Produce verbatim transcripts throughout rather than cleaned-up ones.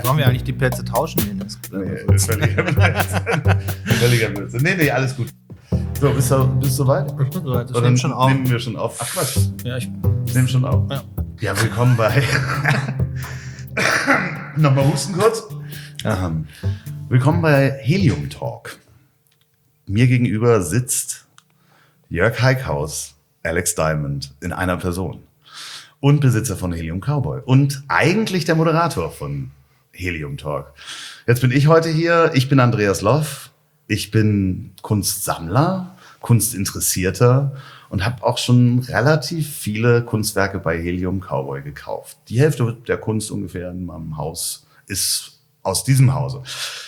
Sollen wir eigentlich die Plätze tauschen? Nee, völliger Blödsinn. Völliger Blödsinn. Nee, nee, alles gut. So, bist du, bist du soweit? Ich bin soweit. Ich Oder nehme schon auf. Nehmen wir schon auf? Ach Quatsch. Ja, ich nehme schon auf. Ja, ja willkommen bei... Nochmal husten kurz. ja. Ähm, willkommen bei Helium Talk. Mir gegenüber sitzt Jörg Heikhaus, Alex Diamond in einer Person. Und Besitzer von Helium Cowboy. Und eigentlich der Moderator von Helium Talk. Jetzt bin ich heute hier. Ich bin Andreas Loff. Ich bin Kunstsammler, Kunstinteressierter und habe auch schon relativ viele Kunstwerke bei Helium Cowboy gekauft. Die Hälfte der Kunst ungefähr in meinem Haus ist aus diesem Hause.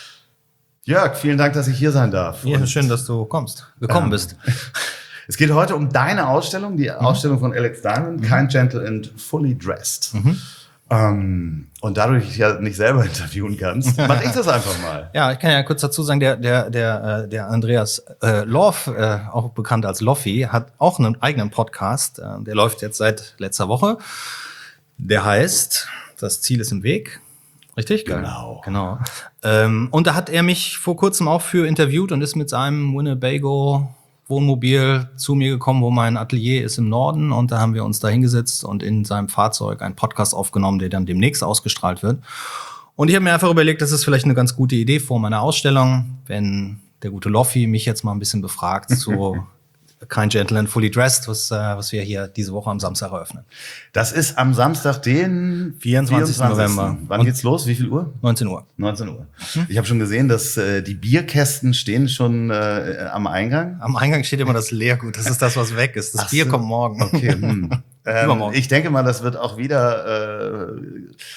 Jörg, vielen Dank, dass ich hier sein darf. Ja, Und, schön, dass du kommst, gekommen ähm, bist. Es geht heute um deine Ausstellung, die Mhm. Ausstellung von Alex Diamond, Mhm. Kind, Gentle and Fully Dressed. Mhm. Ähm, und dadurch ich ja nicht selber interviewen kannst, mache ich das einfach mal. Ja, ich kann ja kurz dazu sagen, der, der, der, äh, der Andreas äh, Loff, äh, auch bekannt als Loffi, hat auch einen eigenen Podcast. Äh, der läuft jetzt seit letzter Woche. Der heißt Das Ziel ist im Weg. Richtig? Genau. Genau. Ähm, und da hat er mich vor kurzem auch für interviewt und ist mit seinem Winnebago Wohnmobil zu mir gekommen, wo mein Atelier ist im Norden. Und da haben wir uns da hingesetzt und in seinem Fahrzeug einen Podcast aufgenommen, der dann demnächst ausgestrahlt wird. Und ich habe mir einfach überlegt, das ist vielleicht eine ganz gute Idee vor meiner Ausstellung, wenn der gute Loffi mich jetzt mal ein bisschen befragt zu Kind, Gentle and Fully Dressed, was, äh, was wir hier diese Woche am Samstag eröffnen. Das ist am Samstag, den vierundzwanzigsten November. Wann Und geht's los? Wie viel Uhr? neunzehn Uhr. neunzehn Uhr. Ich habe schon gesehen, dass äh, die Bierkästen stehen schon äh, am Eingang. Am Eingang steht immer das Leergut. Das ist das, was weg ist. Das Ach Bier so. kommt morgen. Okay. Hm. ähm, Übermorgen. ich denke mal, das wird auch wieder äh,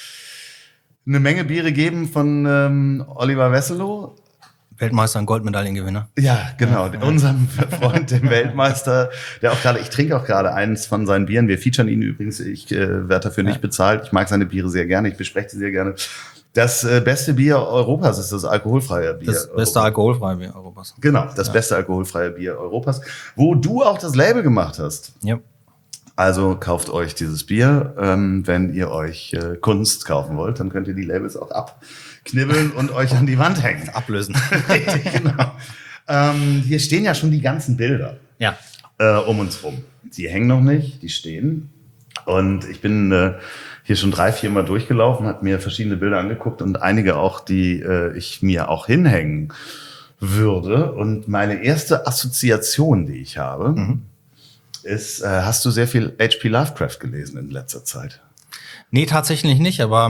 eine Menge Biere geben von ähm, Oliver Wesselow. Weltmeister und Goldmedaillengewinner. Ja, genau. Unserem Freund, dem Weltmeister, der auch gerade, ich trinke auch gerade eins von seinen Bieren. Wir featuren ihn übrigens. Ich äh, werde dafür nicht Ja. bezahlt. Ich mag seine Biere sehr gerne. Ich bespreche sie sehr gerne. Das äh, beste Bier Europas ist das alkoholfreie Bier. Das beste Europas. alkoholfreie Bier Europas. Genau, das Ja. beste alkoholfreie Bier Europas, wo du auch das Label gemacht hast. Ja. Also kauft euch dieses Bier. Ähm, wenn ihr euch äh, Kunst kaufen wollt, dann könnt ihr die Labels auch abknibbeln und euch an die Wand hängen. Ablösen. Richtig, genau. Ähm, hier stehen ja schon die ganzen Bilder Ja. äh, um uns rum. Die hängen noch nicht, die stehen. Und ich bin äh, hier schon drei, vier Mal durchgelaufen, habe mir verschiedene Bilder angeguckt und einige auch, die äh, ich mir auch hinhängen würde. Und meine erste Assoziation, die ich habe, Mhm. ist, äh, hast du sehr viel H P Lovecraft gelesen in letzter Zeit? Nee, tatsächlich nicht, aber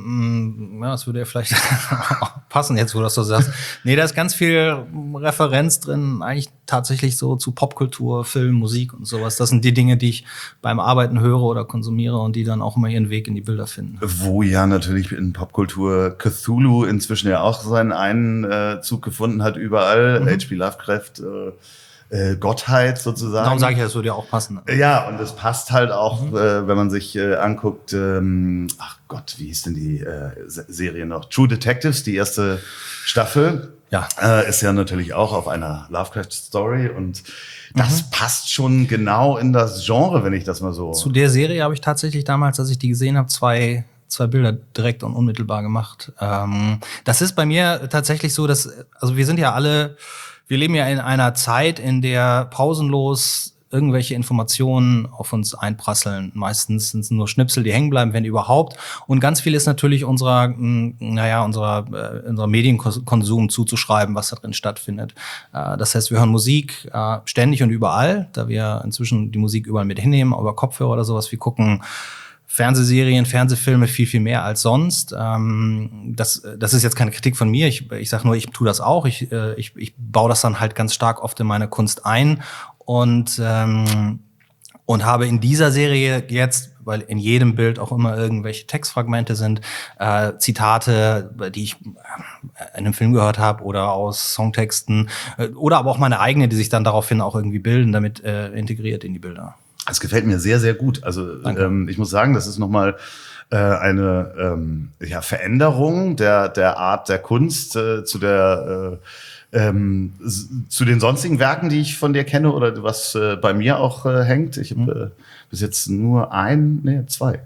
mm, ja, das würde ja vielleicht passen jetzt, wo du das so sagst. Nee, da ist ganz viel Referenz drin, eigentlich tatsächlich so zu Popkultur, Film, Musik und sowas. Das sind die Dinge, die ich beim Arbeiten höre oder konsumiere und die dann auch immer ihren Weg in die Bilder finden. Wo ja natürlich in Popkultur Cthulhu inzwischen ja auch seinen Einzug gefunden hat, überall. Mhm. H P Lovecraft, äh, äh, Gottheit sozusagen. Darum sage ich ja, das würde ja auch passen. Ja, und es passt halt auch, Mhm. äh, wenn man sich äh, anguckt, ähm, ach Gott, wie hieß denn die äh, Se- Serie noch? True Detectives, die erste Staffel, Ja. äh, ist ja natürlich auch auf einer Lovecraft-Story und das Mhm. passt schon genau in das Genre, wenn ich das mal so... Zu der Serie habe ich tatsächlich damals, als ich die gesehen habe, zwei zwei Bilder direkt und unmittelbar gemacht. Ähm, das ist bei mir tatsächlich so, dass, also wir sind ja alle, wir leben ja in einer Zeit, in der pausenlos irgendwelche Informationen auf uns einprasseln. Meistens sind es nur Schnipsel, die hängen bleiben, wenn überhaupt. Und ganz viel ist natürlich unserer, mh, naja, unserer, äh, unserer Medienkonsum zuzuschreiben, was da drin stattfindet. Äh, das heißt, wir hören Musik äh, ständig und überall, da wir inzwischen die Musik überall mit hinnehmen, über Kopfhörer oder sowas. Wir gucken Fernsehserien, Fernsehfilme viel, viel mehr als sonst. Ähm, das, das ist jetzt keine Kritik von mir. Ich, ich sage nur, ich tue das auch. Ich, äh, ich, ich baue das dann halt ganz stark oft in meine Kunst ein und, ähm, und habe in dieser Serie jetzt, weil in jedem Bild auch immer irgendwelche Textfragmente sind, äh, Zitate, die ich in einem Film gehört habe oder aus Songtexten äh, oder aber auch meine eigene, die sich dann daraufhin auch irgendwie bilden, damit äh, integriert in die Bilder. Das gefällt mir sehr, sehr gut. Also ähm, ich muss sagen, das ist nochmal äh, eine ähm, ja, Veränderung der, der Art der Kunst äh, zu der äh, ähm, s- zu den sonstigen Werken, die ich von dir kenne oder was äh, bei mir auch äh, hängt. Ich habe äh, bis jetzt nur ein, nee, zwei.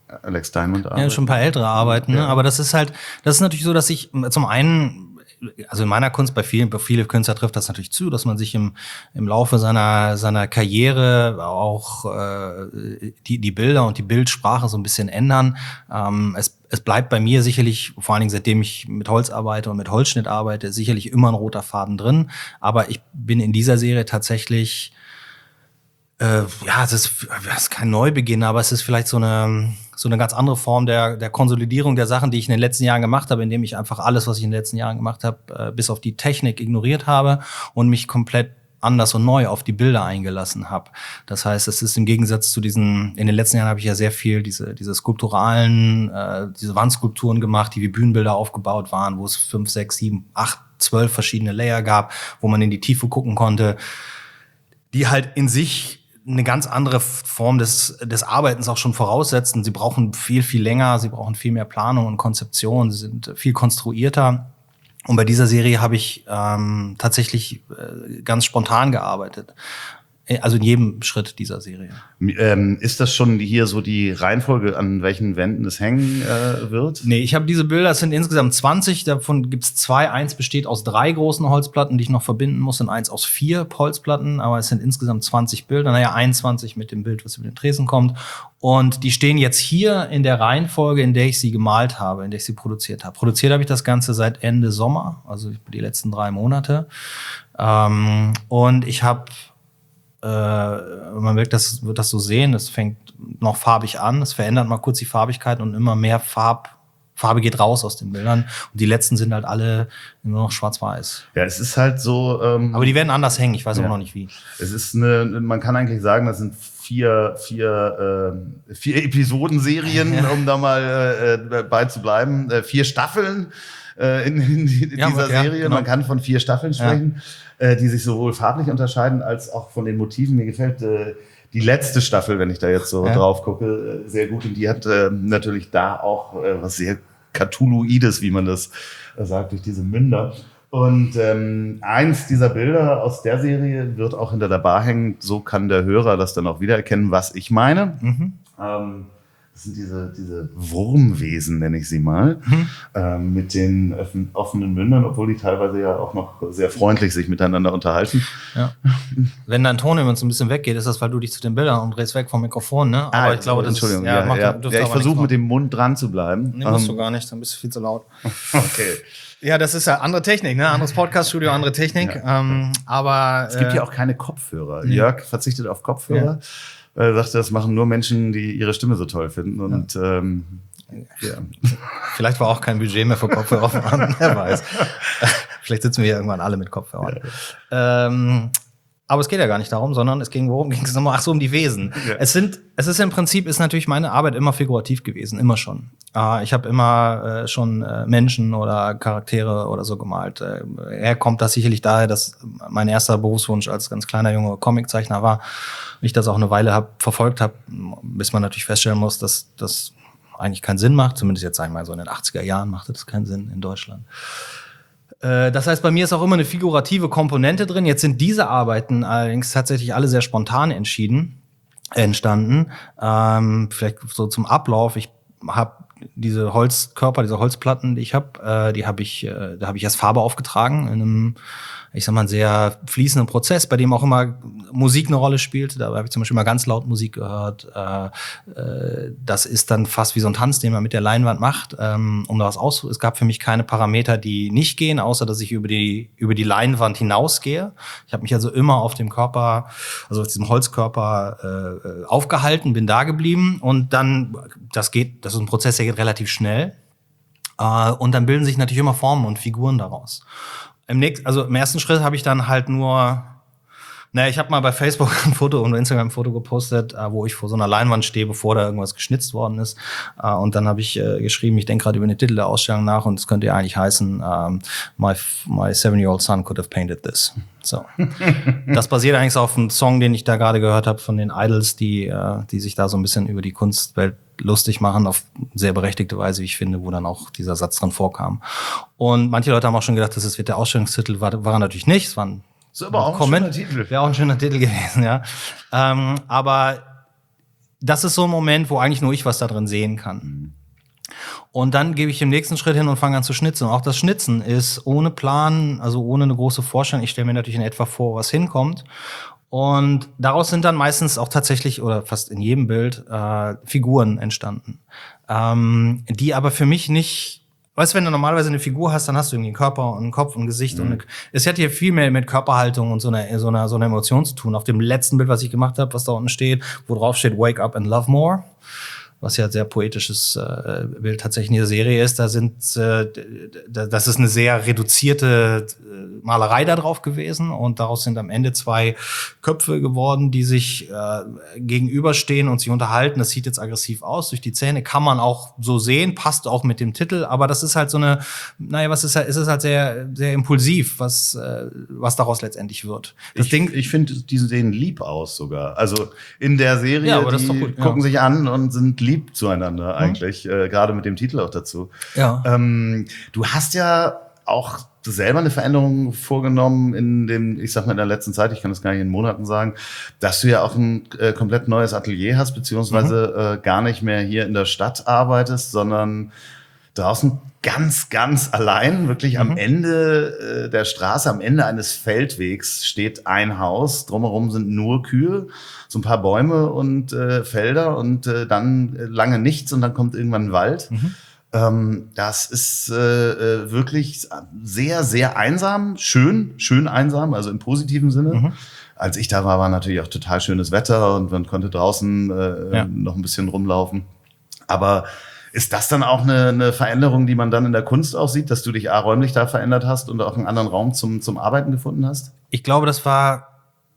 Alex Diamond Ja, arbeitet. schon ein paar ältere Arbeiten, ne? Ja. Aber das ist halt, das ist natürlich so, dass ich zum einen, also in meiner Kunst, bei vielen, bei vielen Künstlern trifft das natürlich zu, dass man sich im, im Laufe seiner, seiner Karriere auch äh, die, die Bilder und die Bildsprache so ein bisschen ändern. Ähm, es, es bleibt bei mir sicherlich, vor allen Dingen seitdem ich mit Holz arbeite und mit Holzschnitt arbeite, sicherlich immer ein roter Faden drin. Aber ich bin in dieser Serie tatsächlich Äh, ja, es ist, es ist kein Neubeginn, aber es ist vielleicht so eine, so eine ganz andere Form der, der Konsolidierung der Sachen, die ich in den letzten Jahren gemacht habe, indem ich einfach alles, was ich in den letzten Jahren gemacht habe, äh, bis auf die Technik ignoriert habe und mich komplett anders und neu auf die Bilder eingelassen habe. Das heißt, es ist im Gegensatz zu diesen, in den letzten Jahren habe ich ja sehr viel diese, diese skulpturalen, äh, diese Wandskulpturen gemacht, die wie Bühnenbilder aufgebaut waren, wo es fünf, sechs, sieben, acht, zwölf verschiedene Layer gab, wo man in die Tiefe gucken konnte, die halt in sich eine ganz andere Form des, des Arbeitens auch schon voraussetzen. Sie brauchen viel, viel länger, sie brauchen viel mehr Planung und Konzeption, sie sind viel konstruierter. Und bei dieser Serie habe ich ähm, tatsächlich äh, ganz spontan gearbeitet. Also in jedem Schritt dieser Serie. Ähm, ist das schon hier so die Reihenfolge, an welchen Wänden es hängen äh, wird? Nee, ich habe diese Bilder, es sind insgesamt zwanzig, davon gibt's zwei. Eins besteht aus drei großen Holzplatten, die ich noch verbinden muss, und eins aus vier Holzplatten, aber es sind insgesamt zwanzig Bilder, naja, einundzwanzig mit dem Bild, was über den Tresen kommt. Und die stehen jetzt hier in der Reihenfolge, in der ich sie gemalt habe, in der ich sie produziert habe. Produziert habe ich das Ganze seit Ende Sommer, also die letzten drei Monate. Ähm, und ich habe Äh, man wird das, wird das so sehen, es fängt noch farbig an, es verändert mal kurz die Farbigkeit und immer mehr Farb, Farbe geht raus aus den Bildern. Und die letzten sind halt alle nur noch schwarz-weiß. Ja, es ist halt so. Ähm, Aber die werden anders hängen, ich weiß ja. aber noch nicht wie. Es ist eine, man kann eigentlich sagen, das sind vier, vier, äh, vier Episodenserien, Ja. um da mal äh, bei zu bleiben. Äh, vier Staffeln äh, in, in, in Ja, dieser ja, Serie. genau. Man kann von vier Staffeln sprechen, ja. äh, die sich sowohl farblich unterscheiden als auch von den Motiven. Mir gefällt äh, die letzte Staffel, wenn ich da jetzt so Ja. drauf gucke, äh, sehr gut. Und die hat äh, natürlich da auch äh, was sehr Cthulhuides, wie man das äh, sagt, durch diese Münder. Und ähm, eins dieser Bilder aus der Serie wird auch hinter der Bar hängen. So kann der Hörer das dann auch wiedererkennen, was ich meine. Mhm. Ähm, das sind diese, diese Wurmwesen, nenne ich sie mal, Mhm. ähm, mit den öffn- offenen Mündern, obwohl die teilweise ja auch noch sehr freundlich sich miteinander unterhalten. Ja. Wenn dein Ton immer so ein bisschen weggeht, ist das, weil du dich zu den Bildern und drehst weg vom Mikrofon, ne? Aber Ah, ich glaube, das Entschuldigung, ist, ja, macht- ja. dürfte ja, ich aber versuche nichts mit dem Mund dran zu bleiben. machen. Nee, musst Ähm, du gar nicht, dann bist du viel zu laut. Okay. Ja, das ist ja andere Technik, ne? Anderes Podcast-Studio, andere Technik. Ja. Ähm, aber Es gibt äh, ja auch keine Kopfhörer. Nee. Jörg verzichtet auf Kopfhörer. Er sagte, das machen nur Menschen, die ihre Stimme so toll finden. Und ähm, ja. vielleicht war auch kein Budget mehr für Kopfhörer vorhanden, wer weiß. Vielleicht sitzen wir ja irgendwann alle mit Kopfhörern. Ähm, aber es geht ja gar nicht darum, sondern es ging, worum ging es nochmal? Ach so, um die Wesen. Ja. Es sind, es ist im Prinzip, ist natürlich meine Arbeit immer figurativ gewesen, immer schon. Äh, ich habe immer äh, schon äh, Menschen oder Charaktere oder so gemalt. Äh, er kommt das sicherlich daher, dass mein erster Berufswunsch als ganz kleiner Junge Comiczeichner war. Ich das auch eine Weile hab, verfolgt habe, bis man natürlich feststellen muss, dass das eigentlich keinen Sinn macht. Zumindest jetzt, sagen wir mal, so in den achtziger Jahren machte das keinen Sinn in Deutschland. Das heißt, bei mir ist auch immer eine figurative Komponente drin. Jetzt sind diese Arbeiten allerdings tatsächlich alle sehr spontan entschieden, entstanden. Ähm, vielleicht so zum Ablauf. Ich habe diese Holzkörper, diese Holzplatten, die ich habe, äh, die habe ich, äh, da habe ich erst Farbe aufgetragen in einem, ich sag mal, einen sehr fließenden Prozess, bei dem auch immer Musik eine Rolle spielt. Da habe ich zum Beispiel mal ganz laut Musik gehört. Äh, äh, das ist dann fast wie so ein Tanz, den man mit der Leinwand macht, ähm, um da was aus. Es gab für mich keine Parameter, die nicht gehen, außer dass ich über die über die Leinwand hinausgehe. Ich habe mich also immer auf dem Körper, also auf diesem Holzkörper äh, aufgehalten, bin da geblieben und dann, das geht, das ist ein Prozess, der geht relativ schnell. Äh, und dann bilden sich natürlich immer Formen und Figuren daraus. Im nächsten, also im ersten Schritt habe ich dann halt nur, naja, ich habe mal bei Facebook ein Foto und Instagram ein Foto gepostet, äh, wo ich vor so einer Leinwand stehe, bevor da irgendwas geschnitzt worden ist. Äh, und dann habe ich äh, geschrieben, ich denke gerade über den Titel der Ausstellung nach und es könnte ja eigentlich heißen, ähm, my, my seven-year-old son could have painted this. So. Das basiert eigentlich so auf einem Song, den ich da gerade gehört habe von den Idols, die, äh, die sich da so ein bisschen über die Kunstwelt lustig machen, auf sehr berechtigte Weise, wie ich finde, wo dann auch dieser Satz drin vorkam. Und manche Leute haben auch schon gedacht, das wird der Ausstellungstitel, war, war er natürlich nicht. Es war ein Ist aber auch ein Comment. schöner Titel. Wäre auch ein schöner Titel gewesen, ja. Ähm, aber das ist so ein Moment, wo eigentlich nur ich was da drin sehen kann. Mhm. Und dann gebe ich den nächsten Schritt hin und fange an zu schnitzen. Und auch das Schnitzen ist ohne Plan, also ohne eine große Vorstellung. Ich stelle mir natürlich in etwa vor, was hinkommt. Und daraus sind dann meistens auch tatsächlich, oder fast in jedem Bild, äh, Figuren entstanden. Ähm, die aber für mich nicht, weißt du, wenn du normalerweise eine Figur hast, dann hast du irgendwie einen Körper und einen Kopf und ein Gesicht. Mhm. und eine, es hat hier viel mehr mit Körperhaltung und so einer, so einer, so einer Emotion zu tun. Auf dem letzten Bild, was ich gemacht habe, was da unten steht, wo drauf steht, Wake up and love more. Was ja ein sehr poetisches äh, Bild tatsächlich in der Serie ist. Da sind, äh, das ist eine sehr reduzierte äh, Malerei da drauf gewesen und daraus sind am Ende zwei Köpfe geworden, die sich äh, gegenüberstehen und sich unterhalten. Das sieht jetzt aggressiv aus. Durch die Zähne kann man auch so sehen, passt auch mit dem Titel, aber das ist halt so eine, naja, was ist halt, ist es halt sehr, sehr impulsiv, was, äh, was daraus letztendlich wird. Das ich Ding, ich finde, die sehen lieb aus sogar. Also in der Serie, ja, aber das die ist doch gut, gucken ja. sich an und sind lieb zueinander eigentlich, mhm. äh, gerade mit dem Titel auch dazu. Ja. Ähm, du hast ja auch selber eine Veränderung vorgenommen in dem, ich sag mal in der letzten Zeit, ich kann das gar nicht in Monaten sagen, dass du ja auch ein äh, komplett neues Atelier hast, beziehungsweise mhm. äh, gar nicht mehr hier in der Stadt arbeitest, sondern draußen ganz, ganz allein, wirklich mhm. am Ende äh, der Straße, am Ende eines Feldwegs steht ein Haus, drumherum sind nur Kühe, so ein paar Bäume und äh, Felder und äh, dann lange nichts und dann kommt irgendwann ein Wald. Mhm. Ähm, das ist äh, wirklich sehr, sehr einsam, schön, schön einsam, also im positiven Sinne. Mhm. Als ich da war, war natürlich auch total schönes Wetter und man konnte draußen äh, ja. noch ein bisschen rumlaufen. Aber ist das dann auch eine, eine Veränderung, die man dann in der Kunst auch sieht, dass du dich A, räumlich da verändert hast und auch einen anderen Raum zum, zum Arbeiten gefunden hast? Ich glaube, das war,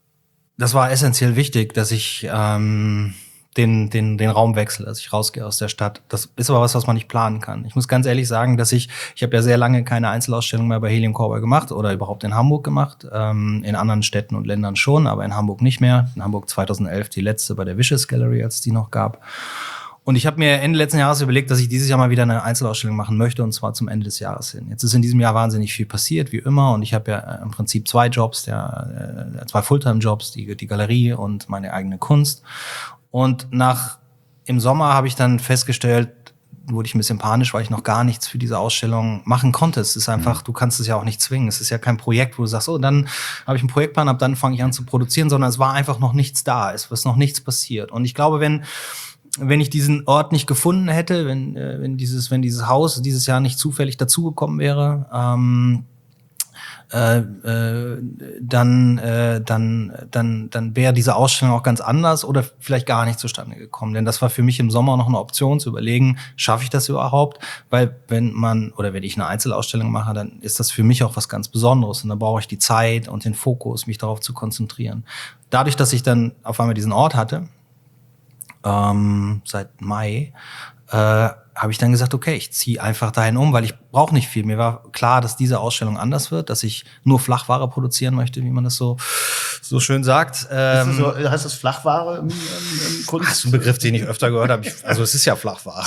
das war essentiell wichtig, dass ich ähm, den, den, den Raum wechsle, dass ich rausgehe aus der Stadt. Das ist aber was, was man nicht planen kann. Ich muss ganz ehrlich sagen, dass ich, ich habe ja sehr lange keine Einzelausstellung mehr bei Helium Cowboy gemacht oder überhaupt in Hamburg gemacht. Ähm, in anderen Städten und Ländern schon, aber in Hamburg nicht mehr. In Hamburg zweitausendelf die letzte bei der Vicious Gallery, als es die noch gab. Und ich habe mir Ende letzten Jahres überlegt, dass ich dieses Jahr mal wieder eine Einzelausstellung machen möchte, und zwar zum Ende des Jahres hin. Jetzt ist in diesem Jahr wahnsinnig viel passiert, wie immer. Und ich habe ja im Prinzip zwei Jobs, der, äh, zwei Fulltime-Jobs, die, die Galerie und meine eigene Kunst. Und nach im Sommer habe ich dann festgestellt, wurde ich ein bisschen panisch, weil ich noch gar nichts für diese Ausstellung machen konnte. Es ist einfach, du kannst es ja auch nicht zwingen. Es ist ja kein Projekt, wo du sagst, oh, dann habe ich einen Projektplan, ab dann fange ich an zu produzieren, sondern es war einfach noch nichts da. Es ist noch nichts passiert. Und ich glaube, wenn wenn ich diesen Ort nicht gefunden hätte, wenn äh, wenn dieses wenn dieses Haus dieses Jahr nicht zufällig dazugekommen wäre, ähm, äh, äh, dann äh, dann dann dann wäre diese Ausstellung auch ganz anders oder vielleicht gar nicht zustande gekommen. Denn das war für mich im Sommer noch eine Option, zu überlegen, schaffe ich das überhaupt? Weil wenn man oder wenn ich eine Einzelausstellung mache, dann ist das für mich auch was ganz Besonderes und da brauche ich die Zeit und den Fokus, mich darauf zu konzentrieren. Dadurch, dass ich dann auf einmal diesen Ort hatte, Ähm, seit Mai, äh, habe ich dann gesagt, okay, ich ziehe einfach dahin um, weil ich brauche nicht viel. Mir war klar, dass diese Ausstellung anders wird, dass ich nur Flachware produzieren möchte, wie man das so so schön sagt. Ähm, ist das so, heißt das Flachware im, im, im Kunst? Das ist ein Begriff, den ich öfter gehört habe. Ich, also es ist ja Flachware.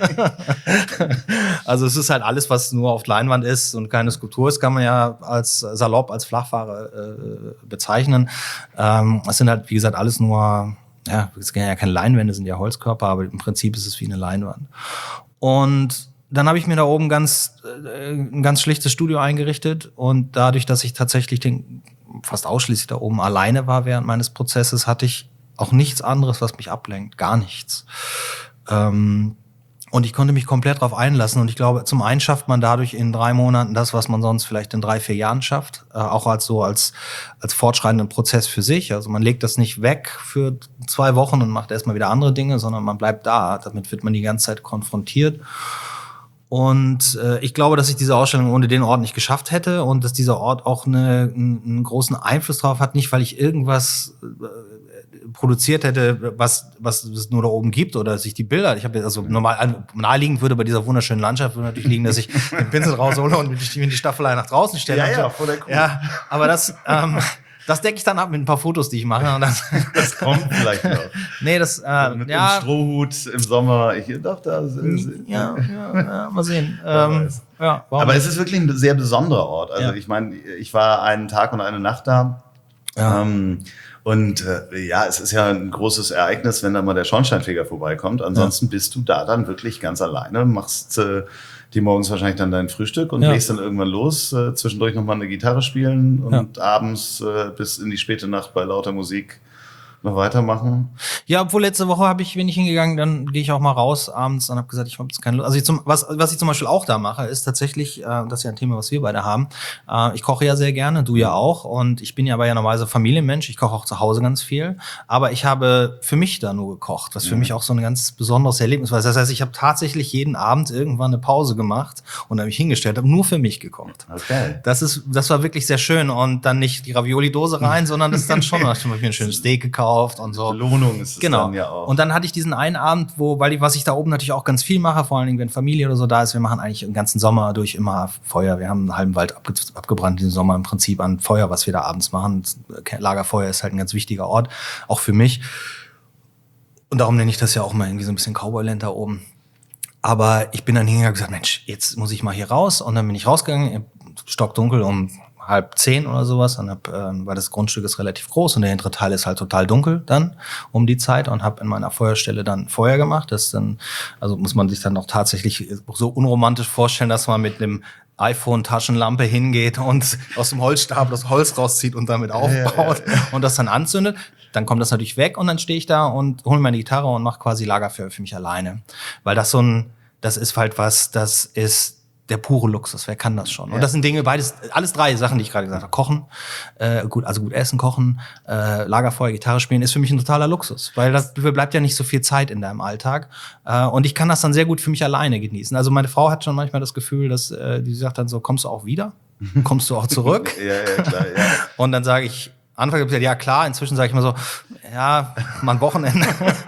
Also es ist halt alles, was nur auf Leinwand ist und keine Skulptur ist, kann man ja als salopp als Flachware äh, bezeichnen. Ähm, es sind halt, wie gesagt, alles nur ja, es sind ja keine Leinwände, sind ja Holzkörper, aber im Prinzip ist es wie eine Leinwand. Und dann habe ich mir da oben ganz äh, ein ganz schlichtes Studio eingerichtet und dadurch, dass ich tatsächlich den, fast ausschließlich da oben alleine war während meines Prozesses, hatte ich auch nichts anderes, was mich ablenkt, gar nichts. Ähm, Und ich konnte mich komplett darauf einlassen. Und ich glaube, zum einen schafft man dadurch in drei Monaten das, was man sonst vielleicht in drei, vier Jahren schafft. Äh, auch als so als als fortschreitenden Prozess für sich. Also man legt das nicht weg für zwei Wochen und macht erstmal wieder andere Dinge, sondern man bleibt da. Damit wird man die ganze Zeit konfrontiert. Und äh, ich glaube, dass ich diese Ausstellung ohne den Ort nicht geschafft hätte und dass dieser Ort auch eine, einen großen Einfluss drauf hat. Nicht, weil ich irgendwas äh, produziert hätte, was was es nur da oben gibt oder sich die Bilder. Ich habe jetzt also normal naheliegend würde bei dieser wunderschönen Landschaft würde natürlich liegen, dass ich den Pinsel raushole und die, die Staffelei nach draußen stelle. Ja, ja, so. vor der Kuh. Ja, aber das ähm, das decke ich dann ab mit ein paar Fotos, die ich mache. Und dann das kommt vielleicht noch. Nee, das äh, mit ja, dem Strohhut im Sommer. Ich dachte, das ist, ja, ja, ja, mal sehen. Ähm, ja, aber es ist wirklich ein sehr besonderer Ort. Also ja. ich meine, ich war einen Tag und eine Nacht da. Ja. Ähm, und äh, ja, es ist ja ein großes Ereignis, wenn da mal der Schornsteinfeger vorbeikommt. Ansonsten ja. bist du da dann wirklich ganz alleine, machst äh, dir morgens wahrscheinlich dann dein Frühstück und ja. legst dann irgendwann los, äh, zwischendurch nochmal eine Gitarre spielen und ja. abends äh, bis in die späte Nacht bei lauter Musik noch weitermachen. Ja, obwohl letzte Woche habe ich, bin ich hingegangen, dann gehe ich auch mal raus abends und habe gesagt, ich habe jetzt keine Lust. Also ich zum, was, was ich zum Beispiel auch da mache, ist tatsächlich, äh, das ist ja ein Thema, was wir beide haben. Äh, ich koche ja sehr gerne, du ja auch. Und ich bin ja aber ja normalerweise Familienmensch. Ich koche auch zu Hause ganz viel. Aber ich habe für mich da nur gekocht, was für mhm. mich auch so ein ganz besonderes Erlebnis war. Das heißt, ich habe tatsächlich jeden Abend irgendwann eine Pause gemacht und habe mich hingestellt, habe nur für mich gekocht. Okay. Das ist, das war wirklich sehr schön und dann nicht die Ravioli-Dose rein, sondern das ist dann schon, ich habe mir ein schönes Steak gekauft. Und so. Belohnung ist es genau. dann ja auch. Und dann hatte ich diesen einen Abend, wo, weil ich, was ich da oben natürlich auch ganz viel mache, vor allen Dingen, wenn Familie oder so da ist, wir machen eigentlich den ganzen Sommer durch immer Feuer. Wir haben einen halben Wald abge abgebrannt diesen Sommer im Prinzip an Feuer, was wir da abends machen. Lagerfeuer ist halt ein ganz wichtiger Ort, auch für mich. Und darum nenne ich das ja auch mal irgendwie so ein bisschen Cowboyland da oben. Aber ich bin dann hingegangen und gesagt, Mensch, jetzt muss ich mal hier raus. Und dann bin ich rausgegangen, stockdunkel um halb zehn oder sowas, und hab, äh, weil das Grundstück ist relativ groß und der hintere Teil ist halt total dunkel dann um die Zeit, und habe in meiner Feuerstelle dann Feuer gemacht. Das dann, also muss man sich dann noch tatsächlich so unromantisch vorstellen, dass man mit einem iPhone-Taschenlampe hingeht und aus dem Holzstab das Holz rauszieht und damit aufbaut ja, ja, ja. und das dann anzündet. Dann kommt das natürlich weg und dann stehe ich da und hole meine Gitarre und mache quasi Lagerfeuer für mich alleine. Weil das so ein, das ist halt was, das ist der pure Luxus, wer kann das schon? Und ja. das sind Dinge, beides, alles drei Sachen, die ich gerade gesagt habe. Kochen, äh, gut, also gut essen, kochen, äh, Lagerfeuer, Gitarre spielen, ist für mich ein totaler Luxus, weil das bleibt ja nicht so viel Zeit in deinem Alltag. Äh, und ich kann das dann sehr gut für mich alleine genießen. Also meine Frau hat schon manchmal das Gefühl, dass äh, die sagt dann so, kommst du auch wieder? Kommst du auch zurück? ja, ja, klar, ja. Und dann sage ich, Anfang habe ich gesagt, ja klar, inzwischen sage ich mal so, ja, mal ein Wochenende.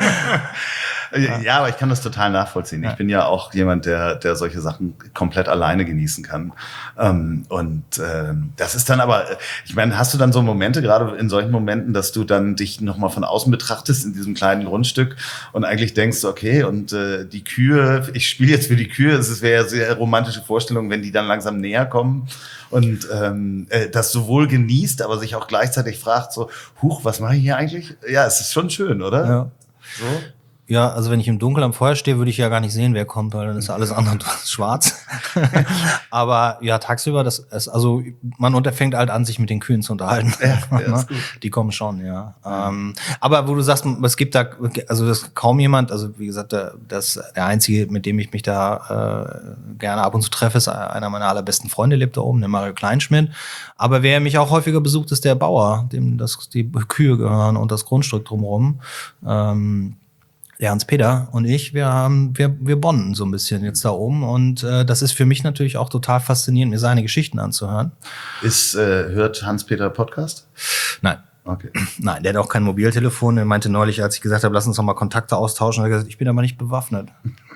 Ja, aber ich kann das total nachvollziehen. Ich bin ja auch jemand, der, der solche Sachen komplett alleine genießen kann. Ähm, und ähm, das ist dann aber, ich meine, hast du dann so Momente, gerade in solchen Momenten, dass du dann dich nochmal von außen betrachtest in diesem kleinen Grundstück und eigentlich denkst, okay, und äh, die Kühe, ich spiele jetzt für die Kühe, es wäre ja sehr romantische Vorstellung, wenn die dann langsam näher kommen und ähm, äh, das sowohl genießt, aber sich auch gleichzeitig fragt, so, huch, was mache ich hier eigentlich? Ja, es ist schon schön, oder? Ja. So? Ja, also wenn ich im Dunkeln am Feuer stehe, würde ich ja gar nicht sehen, wer kommt, weil dann ist alles andere schwarz. Aber ja, tagsüber, das ist, also man fängt halt an, sich mit den Kühen zu unterhalten. Ja, ja, ist gut. Die kommen schon, ja. Ähm, aber wo du sagst, es gibt da, also das ist kaum jemand, also wie gesagt, der, das, der Einzige, mit dem ich mich da äh, gerne ab und zu treffe, ist einer meiner allerbesten Freunde, lebt da oben, der Mario Kleinschmidt. Aber wer mich auch häufiger besucht, ist der Bauer, dem das die Kühe gehören und das Grundstück drumherum. Ähm, Der Hans-Peter und ich, wir haben, wir, wir bonden so ein bisschen jetzt da oben, und äh, das ist für mich natürlich auch total faszinierend, mir seine Geschichten anzuhören. Ist, äh, hört Hans-Peter Podcast? Nein. Okay. Nein, der hat auch kein Mobiltelefon. Er meinte neulich, als ich gesagt habe, lass uns doch mal Kontakte austauschen, hat er gesagt, ich bin aber nicht bewaffnet.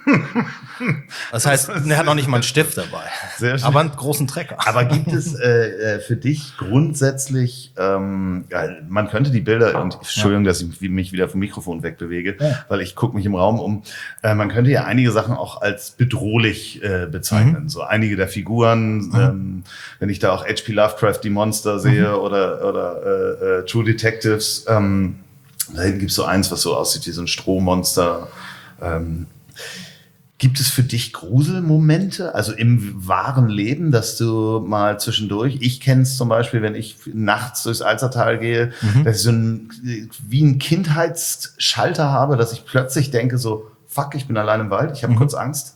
Das heißt, er hat noch nicht mal einen Stift dabei. Sehr schön. Aber einen großen Trecker. Aber gibt es äh, für dich grundsätzlich, ähm, ja, man könnte die Bilder, und Entschuldigung, ja. dass ich mich wieder vom Mikrofon wegbewege, ja. weil ich gucke mich im Raum um, äh, man könnte ja einige Sachen auch als bedrohlich äh, bezeichnen. Mhm. So einige der Figuren, mhm. ähm, wenn ich da auch H P Lovecraft, die Monster sehe, mhm. oder, oder äh, äh, True Detectives, ähm, da hinten gibt es so eins, was so aussieht wie so ein Strohmonster. Ähm, Gibt es für dich Gruselmomente, also im wahren Leben, dass du mal zwischendurch, ich kenne es zum Beispiel, wenn ich nachts durchs Alzertal gehe, mhm. dass ich so ein, wie ein Kindheitsschalter habe, dass ich plötzlich denke so, fuck, ich bin allein im Wald, ich habe mhm. kurz Angst?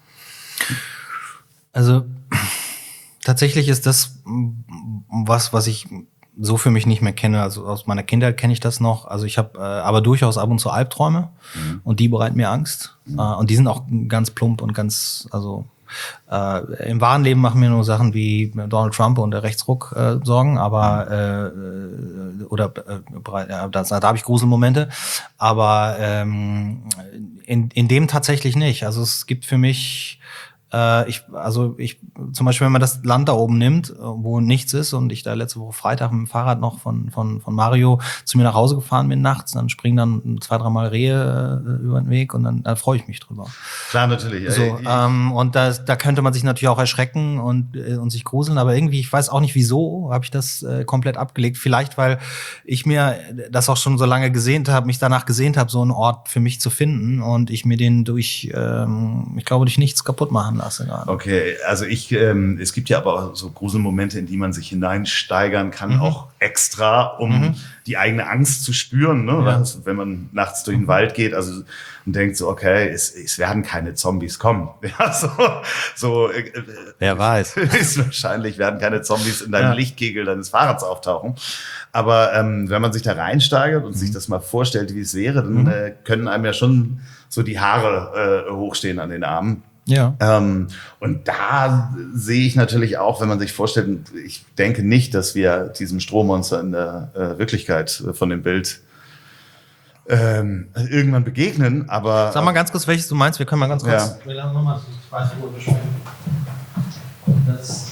Also tatsächlich ist das was, was ich so für mich nicht mehr kenne. Also aus meiner Kindheit kenne ich das noch. Also ich habe äh, aber durchaus ab und zu Albträume mhm. und die bereiten mir Angst. Mhm. Äh, und die sind auch ganz plump und ganz, also äh, im wahren Leben machen mir nur Sachen wie Donald Trump und der Rechtsruck äh, Sorgen, aber äh, oder äh, ja, da, da habe ich Gruselmomente. Aber ähm, in, in dem tatsächlich nicht. Also es gibt für mich Äh, ich, also ich, zum Beispiel, wenn man das Land da oben nimmt, wo nichts ist und ich da letzte Woche Freitag mit dem Fahrrad noch von, von, von Mario zu mir nach Hause gefahren bin nachts, dann springen dann zwei, dreimal Rehe äh, über den Weg und dann da freue ich mich drüber. Klar, natürlich. So, Ich, ähm, und da, da könnte man sich natürlich auch erschrecken und, äh, und sich gruseln, aber irgendwie, ich weiß auch nicht wieso, habe ich das äh, komplett abgelegt. Vielleicht, weil ich mir das auch schon so lange gesehnt habe, mich danach gesehnt habe, so einen Ort für mich zu finden und ich mir den durch, ähm, ich glaube, durch nichts kaputt machen lasse gerade. Okay, also ich, ähm, es gibt ja aber auch so Gruselmomente, in die man sich hineinsteigern kann, Mhm. auch extra, um Mhm. die eigene Angst zu spüren, ne? Ja. Also, wenn man nachts durch den Wald geht, also und denkt so, okay, es, es werden keine Zombies kommen. Ja, so, so äh, Wer weiß. ist wahrscheinlich werden keine Zombies in deinem Ja. Lichtkegel deines Fahrrads auftauchen. Aber ähm, wenn man sich da reinsteigert und Mhm. sich das mal vorstellt, wie es wäre, dann Mhm. äh, können einem ja schon so die Haare äh, hochstehen an den Armen. Ja. Ähm, und da sehe ich natürlich auch, wenn man sich vorstellt, ich denke nicht, dass wir diesem Strohmonster in der äh, Wirklichkeit äh, von dem Bild ähm, irgendwann begegnen, aber Sag mal ganz kurz, welches du meinst. Wir können mal ganz kurz. Ja. Wir lassen nochmal, ich weiß nicht, wo wir sprechen. Das.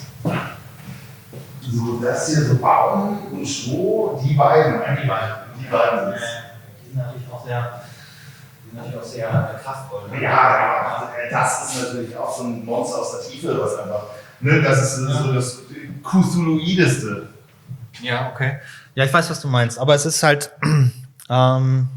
so das hier so Baum und Stroh, die beiden, Die beiden. die beiden Die sind natürlich auch sehr, die sind natürlich auch sehr kraftvoll. Ne? Ja, also, äh, das ist natürlich auch so ein Monster aus der Tiefe, was einfach, ne, das ist so, so das Cthulhuideste. Ja, okay. Ja, ich weiß, was du meinst. Aber es ist halt, ähm,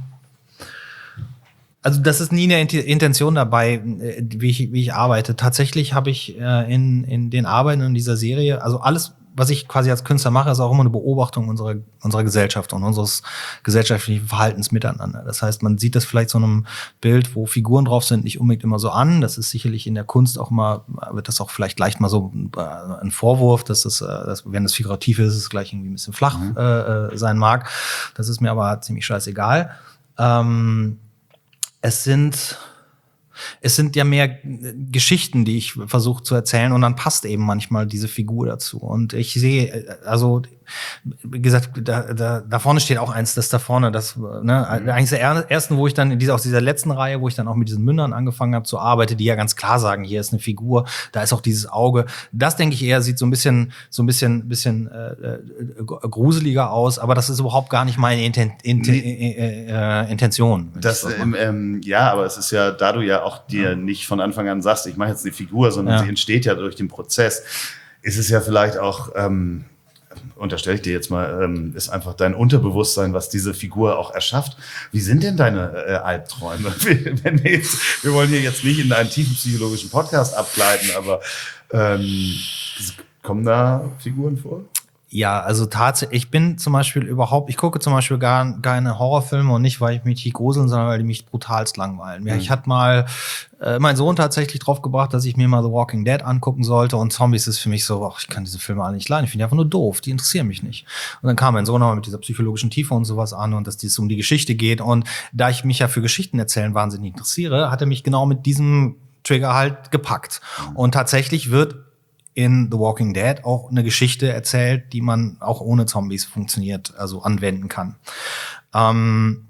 also das ist nie eine Int- Intention dabei, äh, wie ich, wie ich arbeite. Tatsächlich habe ich äh, in, in den Arbeiten in dieser Serie, also alles, was ich quasi als Künstler mache, ist auch immer eine Beobachtung unserer, unserer Gesellschaft und unseres gesellschaftlichen Verhaltens miteinander. Das heißt, man sieht das vielleicht so einem Bild, wo Figuren drauf sind, nicht unbedingt immer so an. Das ist sicherlich in der Kunst auch mal, wird das auch vielleicht leicht mal so äh, ein Vorwurf, dass das, äh, dass, wenn es figurativ ist, es gleich irgendwie ein bisschen flach Mhm. äh, sein mag. Das ist mir aber ziemlich scheißegal. Ähm, es sind Es sind ja mehr Geschichten, die ich versuche zu erzählen und dann passt eben manchmal diese Figur dazu. Und ich sehe, also wie gesagt, da, da, da vorne steht auch eins, das da vorne, das, ne, Mhm. eigentlich der ersten, wo ich dann in dieser, aus dieser letzten Reihe, wo ich dann auch mit diesen Mündern angefangen habe zu arbeiten, die ja ganz klar sagen, hier ist eine Figur, da ist auch dieses Auge. Das denke ich eher, sieht so ein bisschen, so ein bisschen, bisschen äh, äh, gruseliger aus, aber das ist überhaupt gar nicht meine Inten Inten Nee. äh, äh, Intention. wenn Das, ich ähm, mache. ähm, ja, aber es ist ja, da du ja auch dir nicht von Anfang an sagst, ich mache jetzt eine Figur, sondern Ja. sie entsteht ja durch den Prozess, ist es ja vielleicht auch, ähm, unterstelle ich dir jetzt mal, ähm, ist einfach dein Unterbewusstsein, was diese Figur auch erschafft. Wie sind denn deine äh, Albträume? Wenn wir, jetzt, wir wollen hier jetzt nicht in einen tiefen psychologischen Podcast abgleiten, aber ähm, kommen da Figuren vor? Ja, also tatsächlich, ich bin zum Beispiel überhaupt, ich gucke zum Beispiel gar keine Horrorfilme und nicht, weil ich mich nicht gruseln, sondern weil die mich brutalst langweilen. Ja, Mhm. ich hatte mal äh, meinen Sohn tatsächlich drauf gebracht, dass ich mir mal The Walking Dead angucken sollte und Zombies ist für mich so, ach, ich kann diese Filme alle nicht leiden, ich finde die einfach nur doof, die interessieren mich nicht. Und dann kam mein Sohn aber mit dieser psychologischen Tiefe und sowas an und dass es um die Geschichte geht und da ich mich ja für Geschichten erzählen wahnsinnig interessiere, hat er mich genau mit diesem Trigger halt gepackt. Und tatsächlich wird in The Walking Dead auch eine Geschichte erzählt, die man auch ohne Zombies funktioniert, also anwenden kann. Ähm,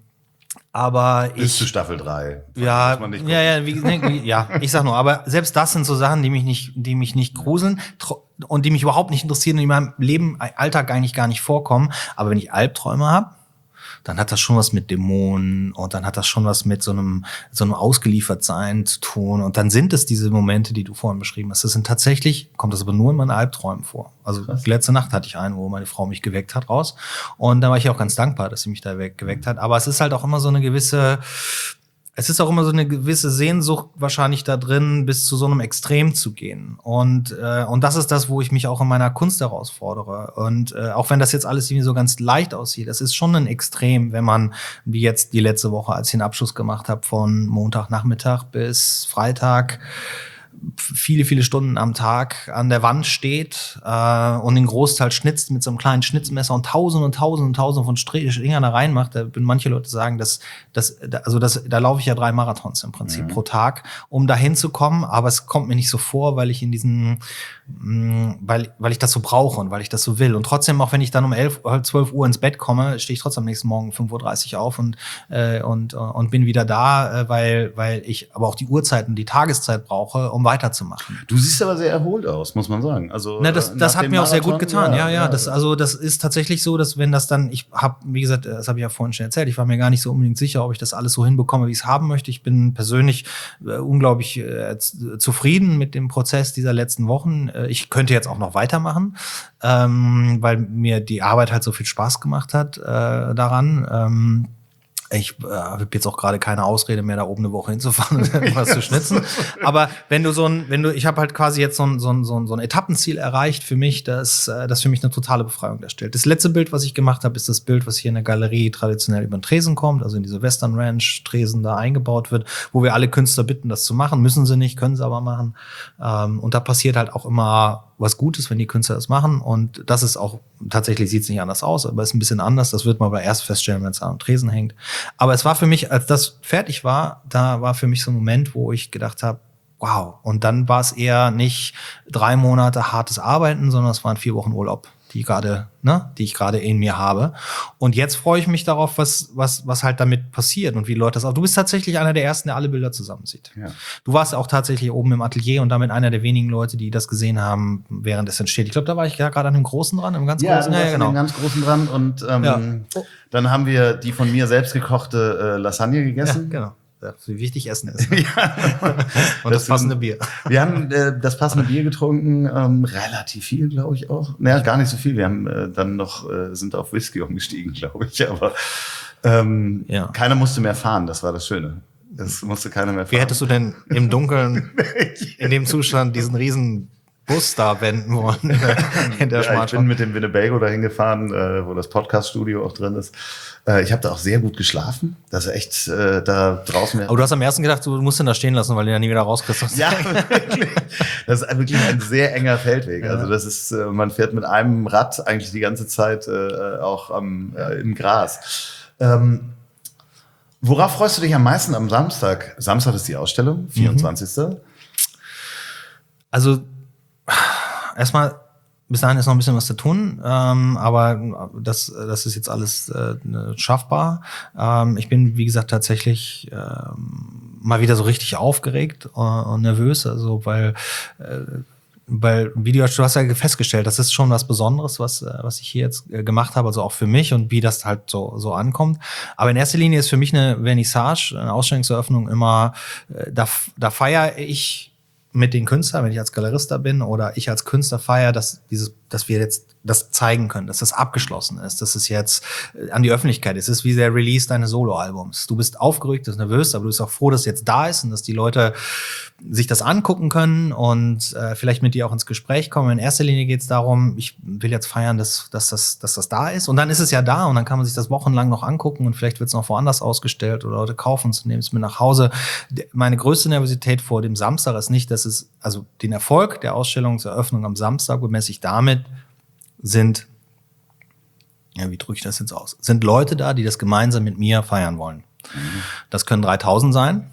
aber Bis ich zu Staffel drei. ja, Muss man nicht ja, gucken. ja, wie, nee, ja, ich sag nur, aber selbst das sind so Sachen, die mich nicht, die mich nicht gruseln tro- und die mich überhaupt nicht interessieren und in meinem Leben, Alltag eigentlich gar nicht vorkommen. Aber wenn ich Albträume habe, dann hat das schon was mit Dämonen und dann hat das schon was mit so einem, so einem Ausgeliefertsein zu tun. Und dann sind es diese Momente, die du vorhin beschrieben hast. Das sind tatsächlich, kommt das aber nur in meinen Albträumen vor. Also Krass. die letzte Nacht hatte ich einen, wo meine Frau mich geweckt hat raus. Und da war ich auch ganz dankbar, dass sie mich da weg, geweckt hat. Aber es ist halt auch immer so eine gewisse, es ist auch immer so eine gewisse Sehnsucht wahrscheinlich da drin, bis zu so einem Extrem zu gehen. Und, äh, und das ist das, wo ich mich auch in meiner Kunst herausfordere. Und äh, auch wenn das jetzt alles irgendwie so ganz leicht aussieht, es ist schon ein Extrem, wenn man, wie jetzt die letzte Woche, als ich den Abschluss gemacht habe, von Montagnachmittag bis Freitag, viele, viele Stunden am Tag an der Wand steht äh, und den Großteil schnitzt mit so einem kleinen Schnitzmesser und tausend und tausend und tausend von Dingern da reinmacht. Da würden manche Leute sagen, dass, dass also das, da laufe ich ja drei Marathons im Prinzip Mhm. pro Tag, um da hinzukommen. Aber es kommt mir nicht so vor, weil ich in diesen, mh, weil, weil ich das so brauche und weil ich das so will. Und trotzdem, auch wenn ich dann um elf, zwölf Uhr ins Bett komme, stehe ich trotzdem am nächsten Morgen fünf Uhr dreißig auf und, äh, und, und bin wieder da, äh, weil, weil ich aber auch die Uhrzeiten, die Tageszeit brauche, um weiterzumachen. Du siehst aber sehr erholt aus, muss man sagen. Also Na, das, das hat mir auch sehr gut getan. Ja, ja, ja. Das, also das ist tatsächlich so, dass wenn das dann, ich habe, wie gesagt, das habe ich ja vorhin schon erzählt, ich war mir gar nicht so unbedingt sicher, ob ich das alles so hinbekomme, wie ich es haben möchte. Ich bin persönlich äh, unglaublich äh, zufrieden mit dem Prozess dieser letzten Wochen. Äh, ich könnte jetzt auch noch weitermachen, ähm, weil mir die Arbeit halt so viel Spaß gemacht hat äh, daran. Ähm, Ich äh, habe jetzt auch gerade keine Ausrede mehr, da oben eine Woche hinzufahren und irgendwas zu schnitzen. Aber wenn du so ein, wenn du, ich habe halt quasi jetzt so ein, so ein, so ein, so ein Etappenziel erreicht für mich, das, äh, das für mich eine totale Befreiung darstellt. Das letzte Bild, was ich gemacht habe, ist das Bild, was hier in der Galerie traditionell über den Tresen kommt, also in diese Western Ranch Tresen da eingebaut wird, wo wir alle Künstler bitten, das zu machen. Müssen sie nicht, können sie aber machen. Ähm, und da passiert halt auch immer was Gutes, wenn die Künstler das machen. Und das ist auch, tatsächlich sieht es nicht anders aus, aber ist ein bisschen anders. Das wird man aber erst feststellen, wenn es an einem Tresen hängt. Aber es war für mich, als das fertig war, da war für mich so ein Moment, wo ich gedacht habe, wow. Und dann war es eher nicht drei Monate hartes Arbeiten, sondern es waren vier Wochen Urlaub, die gerade, ne, die ich gerade in mir habe. Und jetzt freue ich mich darauf, was, was, was halt damit passiert und wie Leute das auch. Du bist tatsächlich einer der ersten, der alle Bilder zusammensieht. Ja. Du warst auch tatsächlich oben im Atelier und damit einer der wenigen Leute, die das gesehen haben, während es entsteht. Ich glaube, da war ich ja gerade an dem Großen dran, im ganz Ja, Großen. ja, Ja, ja, genau. an dem ganz Großen dran. Und ähm, Ja. Oh. dann haben wir die von mir selbst gekochte äh, Lasagne Ja, gegessen. genau. Ja, wie wichtig Essen ist. Ne? Und das, Das passende sind- Bier. Wir haben äh, das passende Bier getrunken, ähm, relativ viel, glaube ich auch. Naja, gar nicht so viel. Wir haben äh, dann noch äh, sind auf Whisky umgestiegen, glaube ich. Aber ähm, Ja. keiner musste mehr fahren. Das war das Schöne. Es musste keiner mehr fahren. Wie hättest du denn im Dunkeln in dem Zustand diesen riesen Bus da wenden wollen in der, in der Ja, ich bin Schmalspann? mit dem Winnebago dahin gefahren, äh, wo das Podcast-Studio auch drin ist. Äh, ich habe da auch sehr gut geschlafen. Das ist echt äh, da draußen. Aber du hast am ersten gedacht, du musst ihn da stehen lassen, weil du ja nie wieder rauskriegst. Ja, wirklich. Das ist wirklich ein sehr enger Feldweg. Ja. Also das ist, äh, man fährt mit einem Rad eigentlich die ganze Zeit äh, auch am, äh, im Gras. Ähm, worauf freust du dich am meisten am Samstag? Samstag ist die Ausstellung, vierundzwanzigsten Also erstmal, bis dahin ist noch ein bisschen was zu tun, ähm, aber das, das ist jetzt alles äh, schaffbar. Ähm, ich bin, wie gesagt, tatsächlich ähm, mal wieder so richtig aufgeregt äh, und nervös, also weil äh, weil Video, du hast ja festgestellt, das ist schon was Besonderes, was äh, was ich hier jetzt äh, gemacht habe, also auch für mich und wie das halt so so ankommt. Aber in erster Linie ist für mich eine Vernissage, eine Ausstellungseröffnung immer, äh, da da feiere ich mit den Künstlern, wenn ich als Galerist da bin oder ich als Künstler feiere, dass dieses, dass wir jetzt das zeigen können, dass das abgeschlossen ist, dass es jetzt äh, an die Öffentlichkeit ist. Es ist wie der Release deines Soloalbums. Du bist aufgeregt, du bist nervös, aber du bist auch froh, dass es jetzt da ist und dass die Leute sich das angucken können und äh, vielleicht mit dir auch ins Gespräch kommen. In erster Linie geht es darum, ich will jetzt feiern, dass, dass, das, dass das da ist. Und dann ist es ja da und dann kann man sich das wochenlang noch angucken und vielleicht wird es noch woanders ausgestellt oder Leute kaufen es und nehmen es mit nach Hause. Meine größte Nervosität vor dem Samstag ist nicht, dass es, also den Erfolg der Ausstellungseröffnung am Samstag bemesse ich damit, sind, ja, wie drücke ich das jetzt aus? Sind Leute da, die das gemeinsam mit mir feiern wollen. Mhm. Das können dreitausend sein.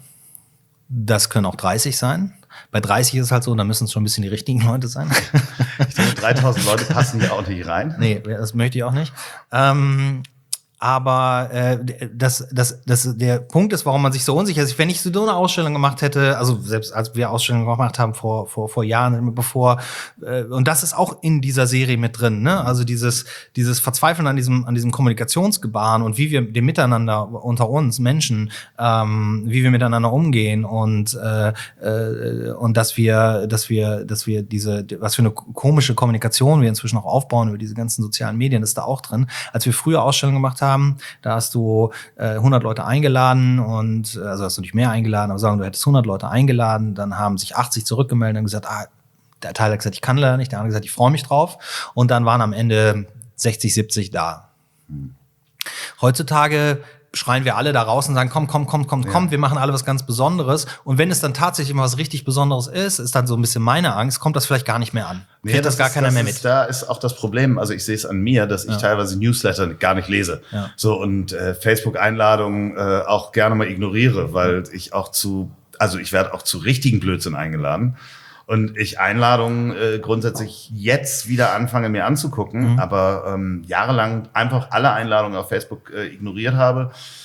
Das können auch dreißig sein. Bei dreißig ist es halt so, da müssen es schon ein bisschen die richtigen Leute sein. Ich denke, dreitausend Leute passen hier auch nicht rein. Nee, das möchte ich auch nicht. Ähm, aber äh, das, das, das, der Punkt ist, warum man sich so unsicher ist. Wenn ich so eine Ausstellung gemacht hätte, also selbst als wir Ausstellungen gemacht haben vor vor vor Jahren, bevor äh, und das ist auch in dieser Serie mit drin, ne? Also dieses dieses Verzweifeln an diesem an diesem Kommunikationsgebaren und wie wir dem Miteinander unter uns Menschen, ähm, wie wir miteinander umgehen und äh, äh, und dass wir dass wir dass wir diese was für eine komische Kommunikation wir inzwischen auch aufbauen über diese ganzen sozialen Medien, ist da auch drin. Als wir früher Ausstellungen gemacht haben, da hast du äh, hundert Leute eingeladen und, also hast du nicht mehr eingeladen, aber sagen, du hättest hundert Leute eingeladen, dann haben sich achtzig zurückgemeldet und gesagt, ah, der Teil hat gesagt, ich kann leider nicht, der andere hat gesagt, ich freue mich drauf. Und dann waren am Ende sechzig, siebzig da. Hm. Heutzutage schreien wir alle da raus und sagen, komm, komm, komm, komm, ja. komm, wir machen alle was ganz Besonderes. Und wenn es dann tatsächlich immer was richtig Besonderes ist, ist dann so ein bisschen meine Angst, kommt das vielleicht gar nicht mehr an. Nee, Kriegt das, das gar ist, keiner das mehr ist, mit. Da ist auch das Problem, also ich sehe es an mir, dass ich ja. teilweise Newsletter gar nicht lese. Ja. So und äh, Facebook-Einladungen äh, auch gerne mal ignoriere, weil ich auch zu, also ich werde auch zu richtigen Blödsinn eingeladen. Und ich Einladungen äh, grundsätzlich jetzt wieder anfange, mir anzugucken, mhm. aber ähm, jahrelang einfach alle Einladungen auf Facebook äh, ignoriert habe.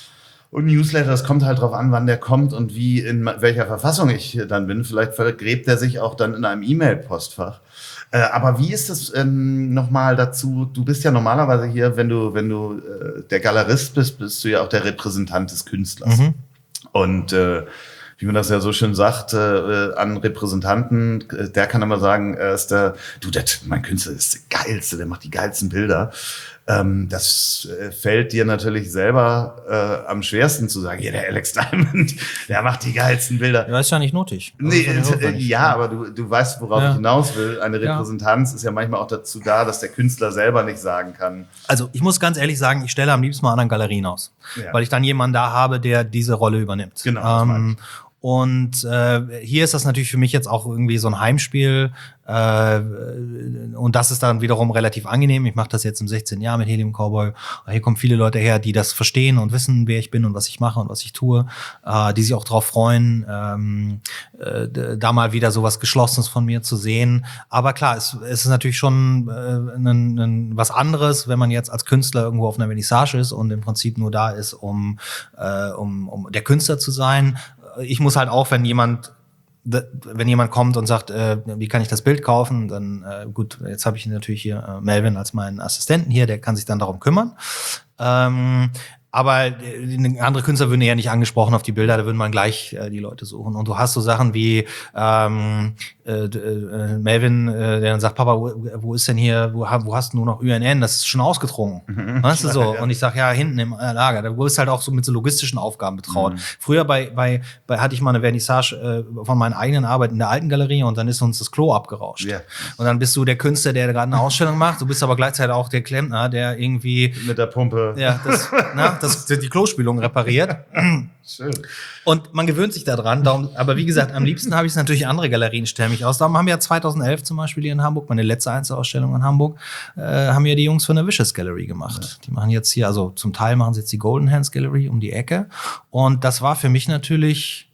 Und Newsletter, das kommt halt drauf an, wann der kommt und wie, in welcher Verfassung ich dann bin. Vielleicht vergräbt er sich auch dann in einem E-Mail-Postfach. Äh, aber wie ist das ähm, nochmal dazu? Du bist ja normalerweise hier, wenn du, wenn du äh, der Galerist bist, bist du ja auch der Repräsentant des Künstlers. Mhm. Und äh, wie man das ja so schön sagt, äh, an Repräsentanten, äh, der kann immer sagen, er ist der, du, der, mein Künstler ist der Geilste, der macht die geilsten Bilder. Ähm, das äh, fällt dir natürlich selber äh, am schwersten zu sagen, ja, der Alex Diamond, der macht die geilsten Bilder. Ja, ist ja nicht nötig. Nee, ja, nicht äh, ja, aber du, du weißt, worauf ja. ich hinaus will. Eine Repräsentanz ja. ist ja manchmal auch dazu da, dass der Künstler selber nicht sagen kann. Also ich muss ganz ehrlich sagen, ich stelle am liebsten mal anderen Galerien aus, ja. weil ich dann jemanden da habe, der diese Rolle übernimmt. Genau. Ähm, Und äh, hier ist das natürlich für mich jetzt auch irgendwie so ein Heimspiel. Äh, und das ist dann wiederum relativ angenehm. Ich mache das jetzt im sechzehnten Jahr mit Helium Cowboy. Hier kommen viele Leute her, die das verstehen und wissen, wer ich bin und was ich mache und was ich tue. Äh, die sich auch drauf freuen, ähm, äh, da mal wieder sowas Geschlossenes von mir zu sehen. Aber klar, es, es ist natürlich schon äh, ein, ein, was anderes, wenn man jetzt als Künstler irgendwo auf einer Vernissage ist und im Prinzip nur da ist, um, äh, um, um der Künstler zu sein. Ich muss halt auch, wenn jemand, wenn jemand kommt und sagt, äh, wie kann ich das Bild kaufen, dann äh, gut, jetzt habe ich natürlich hier äh, Melvin als meinen Assistenten hier, der kann sich dann darum kümmern. Ähm, aber äh, andere Künstler würden ja nicht angesprochen auf die Bilder, da würden man gleich äh, die Leute suchen. Und du hast so Sachen wie ähm, äh, äh, Melvin, äh, der dann sagt, Papa, wo, wo ist denn hier, wo, wo hast du nur noch Ü N N? Das ist schon ausgetrunken. Mhm. Weißt du so? Und ich sag, ja, hinten im Lager. Da bist halt auch so mit so logistischen Aufgaben betraut. Mhm. Früher bei, bei, bei hatte ich mal eine Vernissage äh, von meinen eigenen Arbeiten in der alten Galerie und dann ist uns das Klo abgerauscht. Yeah. Und dann bist du der Künstler, der gerade eine Ausstellung macht. Du bist aber gleichzeitig auch der Klempner, der irgendwie mit der Pumpe ja, das, na, das, die Klospülung repariert. Schön. Und man gewöhnt sich daran. Darum, aber wie gesagt, am liebsten habe ich es natürlich andere Galerien stellen mich aus. Darum haben wir ja zweitausendelf zum Beispiel hier in Hamburg, meine letzte Einzelausstellung in Hamburg, äh, haben ja die Jungs von der Vicious Gallery gemacht. Ja. Die machen jetzt hier, also zum Teil machen sie jetzt die Golden Hands Gallery um die Ecke. Und das war für mich natürlich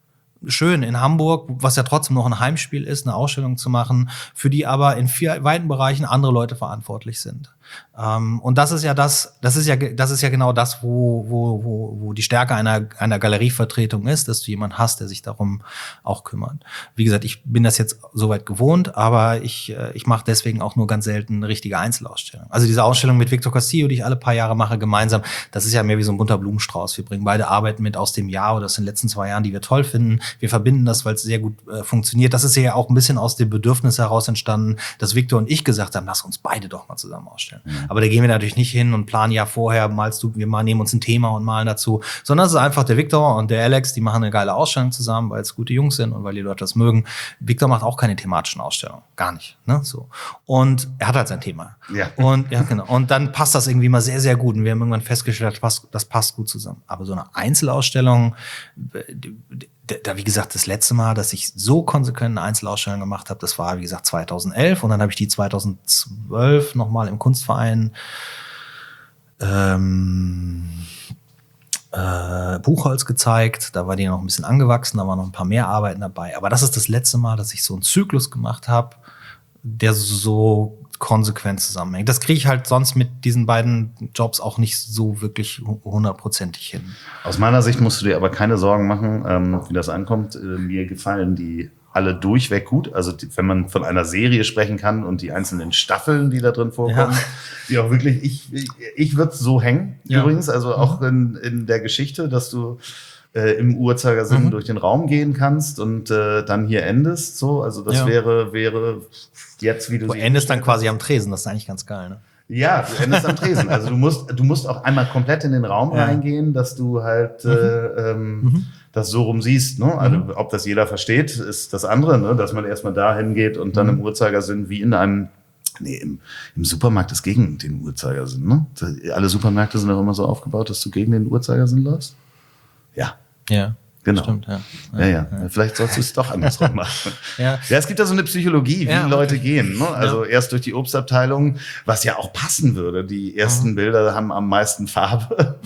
schön in Hamburg, was ja trotzdem noch ein Heimspiel ist, eine Ausstellung zu machen, für die aber in vier weiten Bereichen andere Leute verantwortlich sind. Ähm, und das ist ja das, das ist ja, das ist ja genau das, wo, wo, wo, wo die Stärke einer, einer Galerievertretung ist, dass du jemanden hast, der sich darum auch kümmert. Wie gesagt, ich bin das jetzt soweit gewohnt, aber ich, ich mache deswegen auch nur ganz selten eine richtige Einzelausstellung. Also diese Ausstellung mit Victor Castillo, die ich alle paar Jahre mache, gemeinsam, das ist ja mehr wie so ein bunter Blumenstrauß. Wir bringen beide Arbeiten mit aus dem Jahr oder aus den letzten zwei Jahren, die wir toll finden. Wir verbinden das, weil es sehr gut äh, funktioniert. Das ist ja auch ein bisschen aus dem Bedürfnis heraus entstanden, dass Victor und ich gesagt haben, lass uns beide doch mal zusammen ausstellen. Mhm. Aber da gehen wir natürlich nicht hin und planen ja vorher, malst du, wir mal nehmen uns ein Thema und malen dazu, sondern es ist einfach der Victor und der Alex, die machen eine geile Ausstellung zusammen, weil es gute Jungs sind und weil die Leute das mögen. Victor macht auch keine thematischen Ausstellungen, gar nicht, ne, so. Und er hat halt sein Thema. Ja. Und ja, genau. Und dann passt das irgendwie mal sehr, sehr gut. Und wir haben irgendwann festgestellt, das passt, das passt gut zusammen. Aber so eine Einzelausstellung, da, wie gesagt, das letzte Mal, dass ich so konsequent eine Einzelausstellung gemacht habe, das war, wie gesagt, zweitausendelf. Und dann habe ich die zweitausendzwölf nochmal im Kunstverein ähm, äh, Buchholz gezeigt. Da war die noch ein bisschen angewachsen, da waren noch ein paar mehr Arbeiten dabei. Aber das ist das letzte Mal, dass ich so einen Zyklus gemacht habe, der so konsequent zusammenhängt. Das kriege ich halt sonst mit diesen beiden Jobs auch nicht so wirklich hundertprozentig hin. Aus meiner Sicht musst du dir aber keine Sorgen machen, ähm, wie das ankommt. Äh, mir gefallen die alle durchweg gut. Also die, wenn man von einer Serie sprechen kann und die einzelnen Staffeln, die da drin vorkommen, ja. die auch wirklich, ich, ich, ich würde so hängen ja. übrigens, also auch in, in der Geschichte, dass du äh, im Uhrzeigersinn mhm. durch den Raum gehen kannst und äh, dann hier endest. So, also das ja. wäre, wäre jetzt, wie du Du endest dann quasi am Tresen, das ist eigentlich ganz geil, ne? Ja, du endest am Tresen. Also du musst, du musst auch einmal komplett in den Raum ja. reingehen, dass du halt mhm. äh, ähm, mhm. das so rum siehst. Ne? Also mhm. ob das jeder versteht, ist das andere, ne? Dass man erstmal dahin geht und dann mhm. im Uhrzeigersinn wie in einem, nee, im, im Supermarkt ist gegen den Uhrzeigersinn. Ne? Alle Supermärkte sind auch immer so aufgebaut, dass du gegen den Uhrzeigersinn läufst. Ja. Ja. Genau. Stimmt, ja. Ja, ja. ja. Vielleicht sollst du es doch andersrum machen. ja. ja, es gibt da so eine Psychologie, wie ja, Leute okay. gehen. Ne? Also ja. erst durch die Obstabteilung, was ja auch passen würde. Die ersten mhm. Bilder haben am meisten Farbe. Mhm.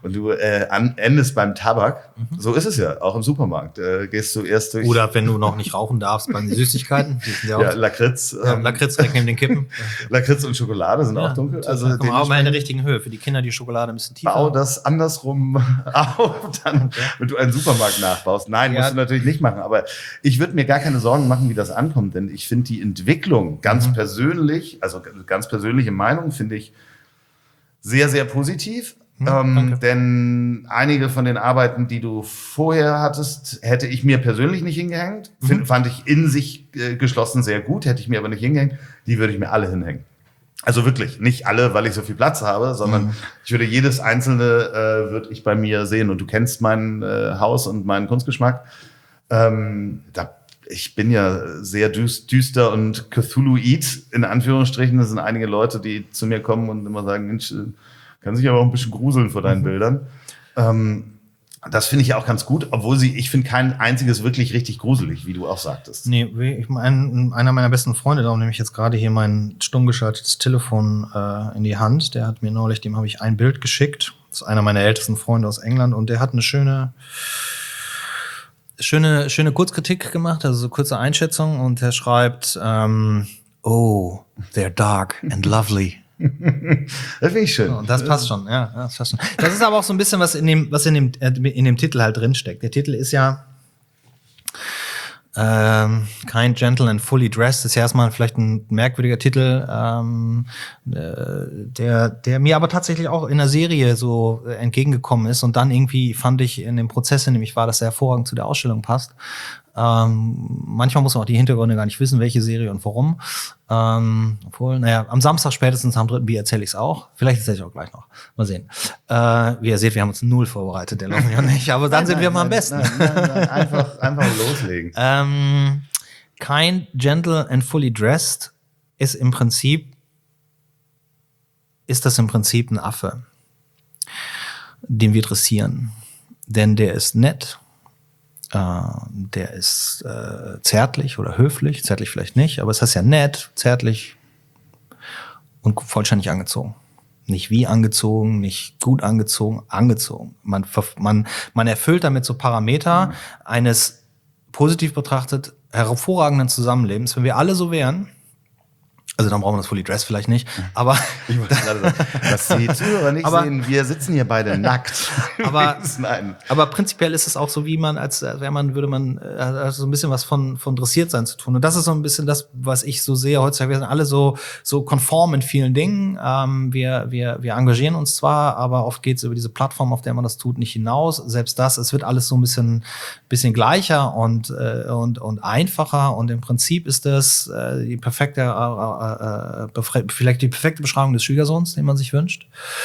und du äh, an, endest beim Tabak. Mhm. So ist es ja, auch im Supermarkt. Äh, gehst du erst durch... Oder wenn du noch nicht rauchen darfst, bei den Süßigkeiten. Die sind ja, auch ja, Lakritz. Ja, ähm, Lakritz direkt neben den Kippen. Lakritz und Schokolade sind ja, auch dunkel. Also da kommen wir auch mal in der richtigen Höhe. Für die Kinder die Schokolade ein bisschen tiefer. Bau das andersrum auf, dann, okay. wenn du einen Supermarkt nachbaust. Nein, ja. musst du natürlich nicht machen. Aber ich würde mir gar keine Sorgen machen, wie das ankommt. Denn ich finde die Entwicklung ganz mhm. persönlich, also ganz persönliche Meinung, finde ich sehr, sehr positiv. Mhm, ähm, denn einige von den Arbeiten, die du vorher hattest, hätte ich mir persönlich nicht hingehängt. Mhm. Find, fand ich in sich äh, geschlossen sehr gut, hätte ich mir aber nicht hingehängt. Die würde ich mir alle hinhängen. Also wirklich, nicht alle, weil ich so viel Platz habe, sondern mhm. ich würde jedes einzelne, äh, würde ich bei mir sehen. Und du kennst mein äh, Haus und meinen Kunstgeschmack. Ähm, da, ich bin ja sehr düster und Cthulhuid, in Anführungsstrichen. Das sind einige Leute, die zu mir kommen und immer sagen, Mensch, kann sich aber auch ein bisschen gruseln vor deinen mhm. Bildern. Ähm, das finde ich ja auch ganz gut, obwohl sie, ich finde kein einziges wirklich richtig gruselig, wie du auch sagtest. Nee, ich mein, einer meiner besten Freunde, darum nehme ich jetzt gerade hier mein stumm geschaltetes Telefon äh, in die Hand. Der hat mir neulich, dem habe ich ein Bild geschickt. Das ist einer meiner ältesten Freunde aus England und der hat eine schöne, schöne, schöne Kurzkritik gemacht, also so kurze Einschätzung und der schreibt, ähm, oh, they're dark and lovely. Das finde ich schön. Und das passt schon, ja, das passt schon. Das ist aber auch so ein bisschen was in dem, was in dem, in dem Titel halt drinsteckt. Der Titel ist ja ähm, Kind, Gentle and Fully Dressed. Ist ja erstmal vielleicht ein merkwürdiger Titel, ähm, äh, der, der mir aber tatsächlich auch in der Serie so entgegengekommen ist. Und dann irgendwie fand ich in dem Prozess, in dem ich war, dass er hervorragend zu der Ausstellung passt. Ähm, manchmal muss man auch die Hintergründe gar nicht wissen, welche Serie und warum. Ähm, obwohl, naja, am Samstag spätestens am dritten Bier erzähle ich es auch. Vielleicht erzähle ich auch gleich noch. Mal sehen. Äh, wie ihr seht, wir haben uns null vorbereitet, der laufen ja nicht. Aber dann nein, sind nein, wir mal am besten. Nein, nein, nein, einfach, einfach loslegen. ähm, Kind, Gentle and Fully Dressed ist im Prinzip, ist das im Prinzip ein Affe, den wir dressieren. Denn der ist nett. Uh, der ist äh, zärtlich oder höflich, zärtlich vielleicht nicht, aber es heißt ja nett, zärtlich und vollständig angezogen. Nicht wie angezogen, nicht gut angezogen, angezogen. Man, man, man erfüllt damit so Parameter mhm. eines positiv betrachtet hervorragenden Zusammenlebens. Wenn wir alle so wären, also dann brauchen wir das Fully Dress vielleicht nicht, aber ich wollte gerade sagen, was die Zuhörer nicht aber, sehen, wir sitzen hier beide nackt. Aber, aber prinzipiell ist es auch so, wie man, als wäre man, würde man, äh, so ein bisschen was von, von dressiert sein zu tun. Und das ist so ein bisschen das, was ich so sehe heutzutage. Wir sind alle so, so konform in vielen Dingen. Ähm, wir, wir, wir engagieren uns zwar, aber oft geht es über diese Plattform, auf der man das tut, nicht hinaus. Selbst das, es wird alles so ein bisschen, bisschen gleicher und, äh, und, und einfacher. Und im Prinzip ist das äh, die perfekte, äh, vielleicht die perfekte Beschreibung des Schwiegersohns, den man sich wünscht.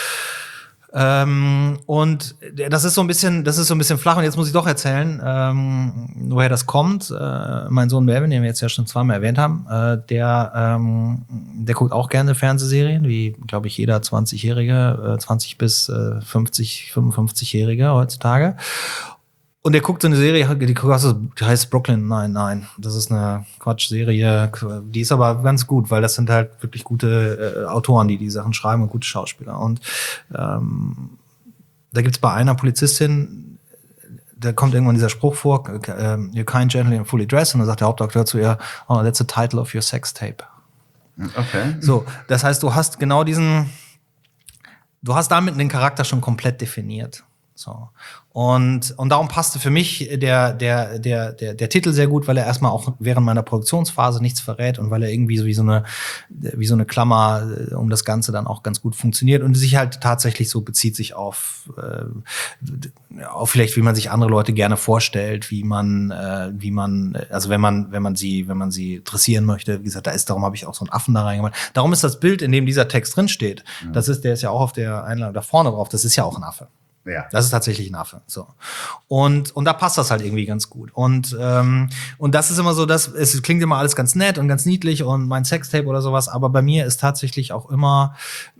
Ähm, und das ist so ein bisschen, das ist so ein bisschen flach. Und jetzt muss ich doch erzählen, ähm, woher das kommt. Äh, mein Sohn Melvin, den wir jetzt ja schon zweimal erwähnt haben, äh, der, ähm, der guckt auch gerne Fernsehserien, wie, glaube ich, jeder zwanzigjährige, äh, zwanzig bis äh, fünfzig, fünfundfünfzigjährige heutzutage. Und er guckt so eine Serie, die heißt Brooklyn Nine-Nine. Das ist eine Quatsch-Serie, die ist aber ganz gut, weil das sind halt wirklich gute äh, Autoren, die die Sachen schreiben und gute Schauspieler. Und ähm, da gibt's bei einer Polizistin, da kommt irgendwann dieser Spruch vor, äh, you're kind, gentle and fully dressed. Und dann sagt der Hauptakteur zu ihr, oh, that's the title of your sex tape. Okay. So, das heißt, du hast genau diesen, du hast damit den Charakter schon komplett definiert. So. Und, und darum passte für mich der, der, der, der, der Titel sehr gut, weil er erstmal auch während meiner Produktionsphase nichts verrät und weil er irgendwie so wie so eine, wie so eine Klammer um das Ganze dann auch ganz gut funktioniert und sich halt tatsächlich so bezieht sich auf, äh, auf vielleicht, wie man sich andere Leute gerne vorstellt, wie man, äh, wie man, also wenn man, wenn man sie, wenn man sie dressieren möchte, wie gesagt, da ist, darum habe ich auch so einen Affen da reingemacht. Darum ist das Bild, in dem dieser Text drin steht, mhm. das ist, der ist ja auch auf der Einladung da vorne drauf, das ist ja auch ein Affe. Ja. Das ist tatsächlich ein Affe. So. Und, und da passt das halt irgendwie ganz gut. Und, ähm, und das ist immer so, dass es klingt immer alles ganz nett und ganz niedlich und mein Sextape oder sowas, aber bei mir ist tatsächlich auch immer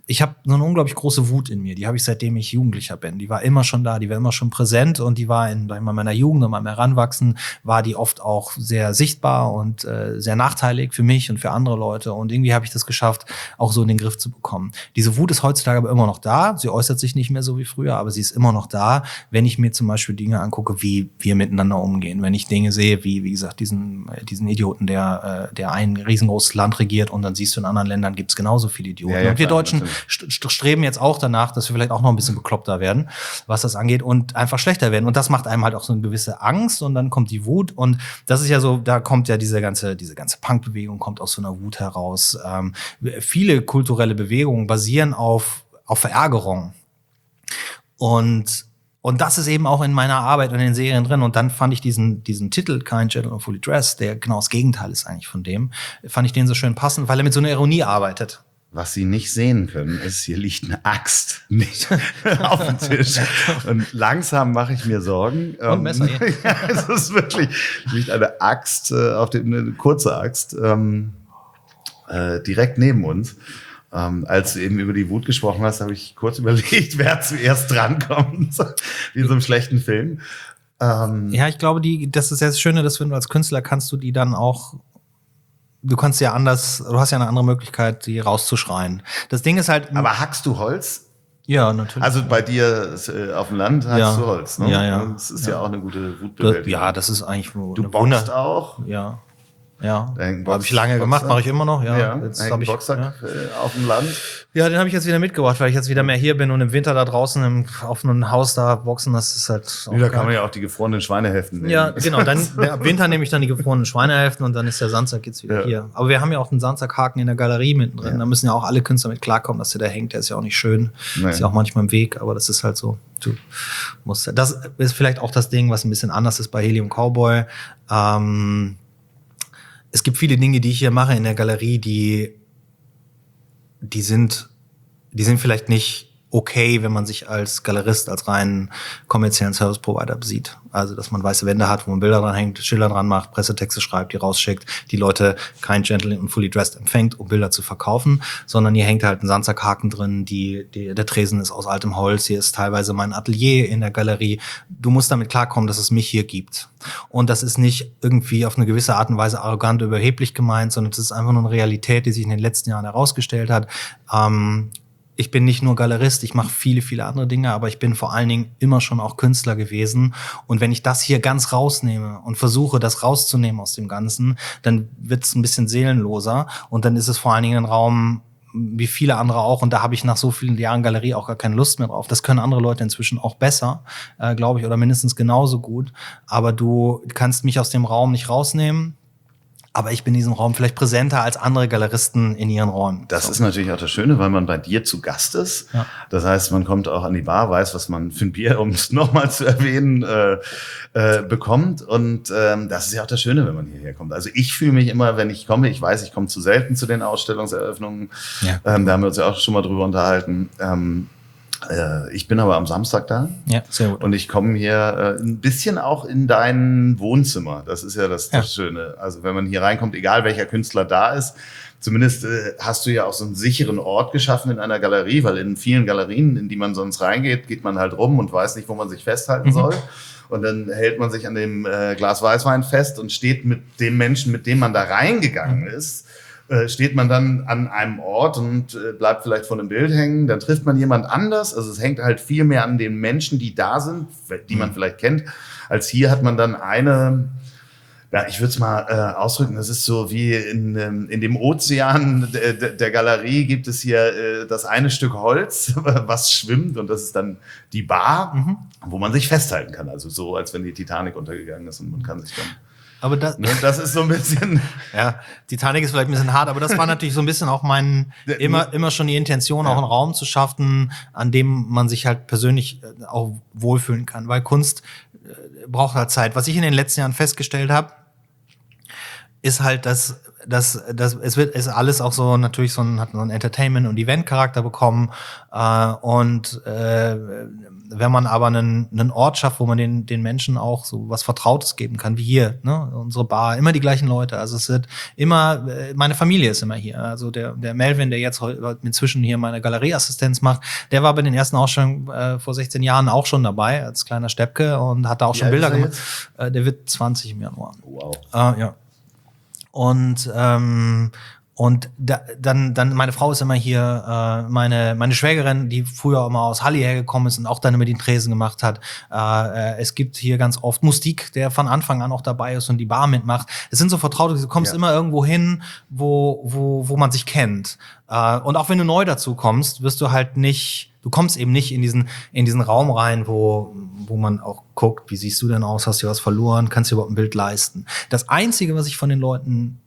ich habe so eine unglaublich große Wut in mir. Die habe ich seitdem ich Jugendlicher bin. Die war immer schon da, die war immer schon präsent und die war in, sag ich mal, meiner Jugend und meinem Heranwachsen war die oft auch sehr sichtbar und äh, sehr nachteilig für mich und für andere Leute. Und irgendwie habe ich das geschafft, auch so in den Griff zu bekommen. Diese Wut ist heutzutage aber immer noch da. Sie äußert sich nicht mehr so wie früher, aber sie ist immer noch da, wenn ich mir zum Beispiel Dinge angucke, wie wir miteinander umgehen. Wenn ich Dinge sehe, wie, wie gesagt, diesen, diesen Idioten, der, der ein riesengroßes Land regiert und dann siehst du, in anderen Ländern gibt es genauso viele Idioten. Ja, ja, und wir klar, Deutschen st- streben jetzt auch danach, dass wir vielleicht auch noch ein bisschen bekloppter werden, was das angeht und einfach schlechter werden. Und das macht einem halt auch so eine gewisse Angst und dann kommt die Wut und das ist ja so, da kommt ja diese ganze, diese ganze Punkbewegung kommt aus so einer Wut heraus. Ähm, viele kulturelle Bewegungen basieren auf, auf Verärgerung. Und Und das ist eben auch in meiner Arbeit und in den Serien drin. Und dann fand ich diesen, diesen Titel, Kind, Gentle and Fully Dressed, der genau das Gegenteil ist eigentlich von dem, fand ich den so schön passend, weil er mit so einer Ironie arbeitet. Was Sie nicht sehen können, ist, hier liegt eine Axt nicht auf dem Tisch. Und langsam mache ich mir Sorgen. Und Messer, ja. Ja, es ist wirklich, liegt eine Axt, äh, auf dem, eine kurze Axt, ähm, äh, direkt neben uns. Ähm, als du eben über die Wut gesprochen hast, habe ich kurz überlegt, wer zuerst drankommt, wie in so einem schlechten Film. Ähm, ja, ich glaube, die, das ist ja das Schöne, dass wenn du als Künstler kannst du die dann auch, du kannst ja anders, du hast ja eine andere Möglichkeit, die rauszuschreien. Das Ding ist halt. Aber hackst du Holz? Ja, natürlich. Also bei dir äh, auf dem Land hackst ja. du Holz, ne? Ja, ja. Das ist ja, ja auch eine gute Wutbewältigung. Ja, das ist eigentlich. Du boxst auch? Ja. Ja, habe ich lange gemacht, mache ich immer noch. Ja, ja jetzt habe ich Boxsack ja. auf dem Land. Ja, den habe ich jetzt wieder mitgebracht, weil ich jetzt wieder mehr hier bin und im Winter da draußen im offenen Haus da boxen, das ist halt. Auch da kann man ja auch die gefrorenen Schweinehälften nehmen. Ja, genau. Dann ab Winter nehme ich dann die gefrorenen Schweinehälften und dann ist der Sandsack jetzt wieder ja. hier. Aber wir haben ja auch einen Sandsackhaken in der Galerie mittendrin. Ja. Da müssen ja auch alle Künstler mit klarkommen, dass der da hängt. Der ist ja auch nicht schön. Nee. Ist ja auch manchmal im Weg, aber das ist halt so. Du musst. Das ist vielleicht auch das Ding, was ein bisschen anders ist bei Helium Cowboy. Ähm, Es gibt viele Dinge, die ich hier mache in der Galerie, die, die sind, die sind vielleicht nicht okay, wenn man sich als Galerist, als reinen kommerziellen Service Provider sieht. Also, dass man weiße Wände hat, wo man Bilder dran hängt, Schilder dran macht, Pressetexte schreibt, die rausschickt, die Leute kein Gentle und Fully Dressed empfängt, um Bilder zu verkaufen, sondern hier hängt halt ein Sandsackhaken drin, die, die, der Tresen ist aus altem Holz, hier ist teilweise mein Atelier in der Galerie. Du musst damit klarkommen, dass es mich hier gibt. Und das ist nicht irgendwie auf eine gewisse Art und Weise arrogant, überheblich gemeint, sondern es ist einfach nur eine Realität, die sich in den letzten Jahren herausgestellt hat. Ähm, Ich bin nicht nur Galerist, ich mache viele, viele andere Dinge, aber ich bin vor allen Dingen immer schon auch Künstler gewesen. Und wenn ich das hier ganz rausnehme und versuche, das rauszunehmen aus dem Ganzen, dann wird es ein bisschen seelenloser. Und dann ist es vor allen Dingen ein Raum, wie viele andere auch. Und da habe ich nach so vielen Jahren Galerie auch gar keine Lust mehr drauf. Das können andere Leute inzwischen auch besser, äh, glaube ich, oder mindestens genauso gut. Aber du kannst mich aus dem Raum nicht rausnehmen. Aber ich bin in diesem Raum vielleicht präsenter als andere Galeristen in ihren Räumen. Das so. ist natürlich auch das Schöne, weil man bei dir zu Gast ist. Ja. Das heißt, man kommt auch an die Bar, weiß, was man für ein Bier, um es nochmal zu erwähnen, äh, äh, bekommt. Und ähm, das ist ja auch das Schöne, wenn man hierher kommt. Also ich fühle mich immer, wenn ich komme, ich weiß, ich komme zu selten zu den Ausstellungseröffnungen. Ja. Ähm, da haben wir uns ja auch schon mal drüber unterhalten. Ähm, Ich bin aber am Samstag da. Ja, sehr gut. Und ich komme hier äh, ein bisschen auch in dein Wohnzimmer. Das ist ja das, das ja. Schöne. Also wenn man hier reinkommt, egal welcher Künstler da ist, zumindest äh, hast du ja auch so einen sicheren Ort geschaffen in einer Galerie, weil in vielen Galerien, in die man sonst reingeht, geht man halt rum und weiß nicht, wo man sich festhalten mhm. soll. Und dann hält man sich an dem äh, Glas Weißwein fest und steht mit dem Menschen, mit dem man da reingegangen mhm. ist, steht man dann an einem Ort und bleibt vielleicht vor einem Bild hängen, dann trifft man jemand anders. Also es hängt halt viel mehr an den Menschen, die da sind, die man vielleicht kennt, als hier hat man dann eine, ja, ich würde es mal äh, ausdrücken, das ist so wie in, in dem Ozean der, der Galerie gibt es hier äh, das eine Stück Holz, was schwimmt und das ist dann die Bar, mhm. wo man sich festhalten kann. Also so, als wenn die Titanic untergegangen ist und man kann sich dann Aber das, ne, das ist so ein bisschen. Ja, Titanic ist vielleicht ein bisschen hart, aber das war natürlich so ein bisschen auch mein, immer, immer schon die Intention, ja. auch einen Raum zu schaffen, an dem man sich halt persönlich auch wohlfühlen kann. Weil Kunst braucht halt Zeit. Was ich in den letzten Jahren festgestellt habe, ist halt, dass, dass, dass es wird, ist alles auch so natürlich so ein, hat so einen Entertainment- und Event-Charakter bekommen, äh, und, äh, wenn man aber einen, einen Ort schafft, wo man den, den Menschen auch so was Vertrautes geben kann, wie hier, ne, unsere Bar, immer die gleichen Leute. Also es wird immer, meine Familie ist immer hier. Also der, der Melvin, der jetzt heute inzwischen hier meine Galerieassistenz macht, der war bei den ersten Ausstellungen äh, vor sechzehn Jahren auch schon dabei, als kleiner Steppke und hat da auch Wie schon alt Bilder ist er gemacht. Äh, der wird zwanzig im Januar. Wow. Äh, ja. Und ähm, und da, dann dann meine Frau ist immer hier, äh, meine meine Schwägerin, die früher immer aus Halle hergekommen ist und auch dann immer den Tresen gemacht hat. Äh, es gibt hier ganz oft Mustik, der von Anfang an auch dabei ist und die Bar mitmacht. Es sind so Vertraute, du kommst Ja. immer irgendwo hin, wo wo wo man sich kennt. Äh, und auch wenn du neu dazu kommst, wirst du halt nicht, du kommst eben nicht in diesen in diesen Raum rein, wo wo man auch guckt, wie siehst du denn aus, hast du was verloren, kannst du überhaupt ein Bild leisten. Das Einzige, was ich von den Leuten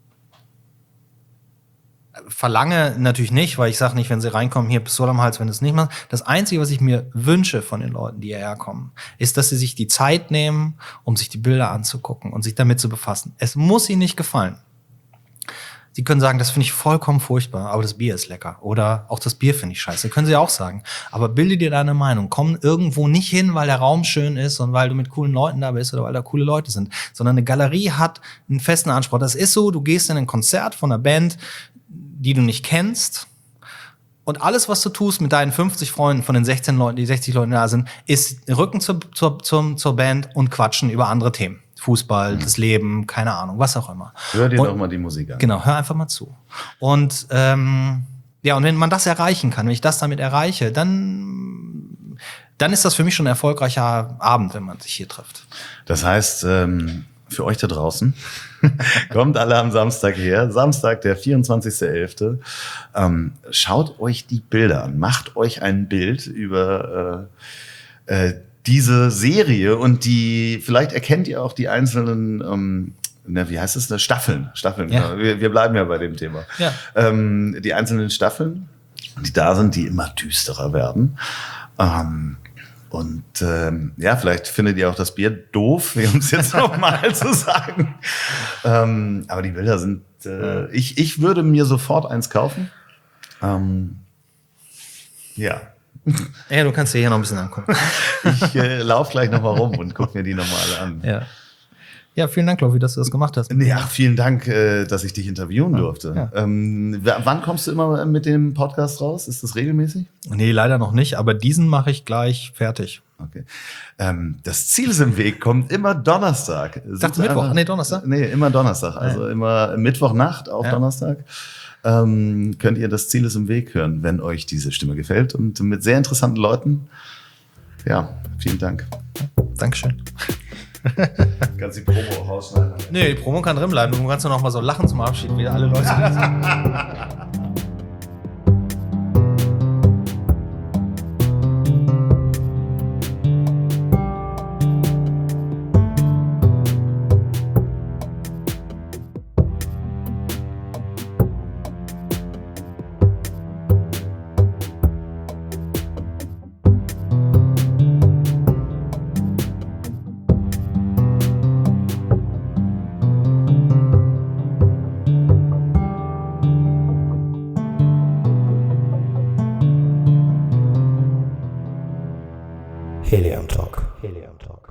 verlange, natürlich nicht, weil ich sage nicht, wenn sie reinkommen, hier Pistole am Hals, wenn du es nicht machst. Das Einzige, was ich mir wünsche von den Leuten, die hierher kommen, ist, dass sie sich die Zeit nehmen, um sich die Bilder anzugucken und sich damit zu befassen. Es muss ihnen nicht gefallen. Sie können sagen, das finde ich vollkommen furchtbar, aber das Bier ist lecker. Oder auch das Bier finde ich scheiße. Können sie auch sagen. Aber bilde dir deine Meinung. Komm irgendwo nicht hin, weil der Raum schön ist und weil du mit coolen Leuten da bist oder weil da coole Leute sind. Sondern eine Galerie hat einen festen Anspruch. Das ist so, du gehst in ein Konzert von einer Band, die du nicht kennst. Und alles, was du tust mit deinen fünfzig Freunden von den sechzehn Leuten, die sechzig Leute da sind, ist Rücken zur, zur, zur, zur Band und quatschen über andere Themen. Fußball, mhm. das Leben, keine Ahnung, was auch immer. Hör dir und, doch mal die Musik an. Genau, hör einfach mal zu. Und ähm, ja, und wenn man das erreichen kann, wenn ich das damit erreiche, dann, dann ist das für mich schon ein erfolgreicher Abend, wenn man sich hier trifft. Das heißt, ähm, für euch da draußen, kommt alle am Samstag her. Samstag, der vierundzwanzigster elfte Ähm, schaut euch die Bilder an. Macht euch ein Bild über äh, äh, diese Serie und die, vielleicht erkennt ihr auch die einzelnen, ähm, na, wie heißt es, ne? Staffeln. Staffeln, Ja. genau. wir, wir bleiben ja bei dem Thema. Ja. Ähm, die einzelnen Staffeln, die da sind, die immer düsterer werden. Ähm, Und ähm, ja, vielleicht findet ihr auch das Bier doof, um es jetzt nochmal zu sagen. Ähm, aber die Bilder sind, äh, ich, ich würde mir sofort eins kaufen. Ähm, ja. Ja, du kannst dir hier noch ein bisschen angucken. Ich äh, laufe gleich nochmal rum und gucke mir die nochmal alle an. Ja. Ja, vielen Dank, Lovi, dass du das gemacht hast. Ja, vielen Dank, äh, dass ich dich interviewen Ja, durfte. ja. Ähm, w- wann kommst du immer mit dem Podcast raus? Ist das regelmäßig? Nee, leider noch nicht, aber diesen mache ich gleich fertig. Okay. Ähm, das Ziel ist im Weg kommt immer Donnerstag. dachte Mittwoch. Einfach- Nee, Donnerstag? Nee, immer Donnerstag. Also Ja. immer Mittwochnacht auf Ja. Donnerstag. Ähm, könnt ihr das Ziel ist im Weg hören, wenn euch diese Stimme gefällt und mit sehr interessanten Leuten. Ja, vielen Dank. Dankeschön. Kannst die Promo auch rausschneiden? Nee, die Promo kann drin bleiben. Du kannst ja noch mal so lachen zum Abschied, wie alle Leute. Helium Talk. Helium Talk.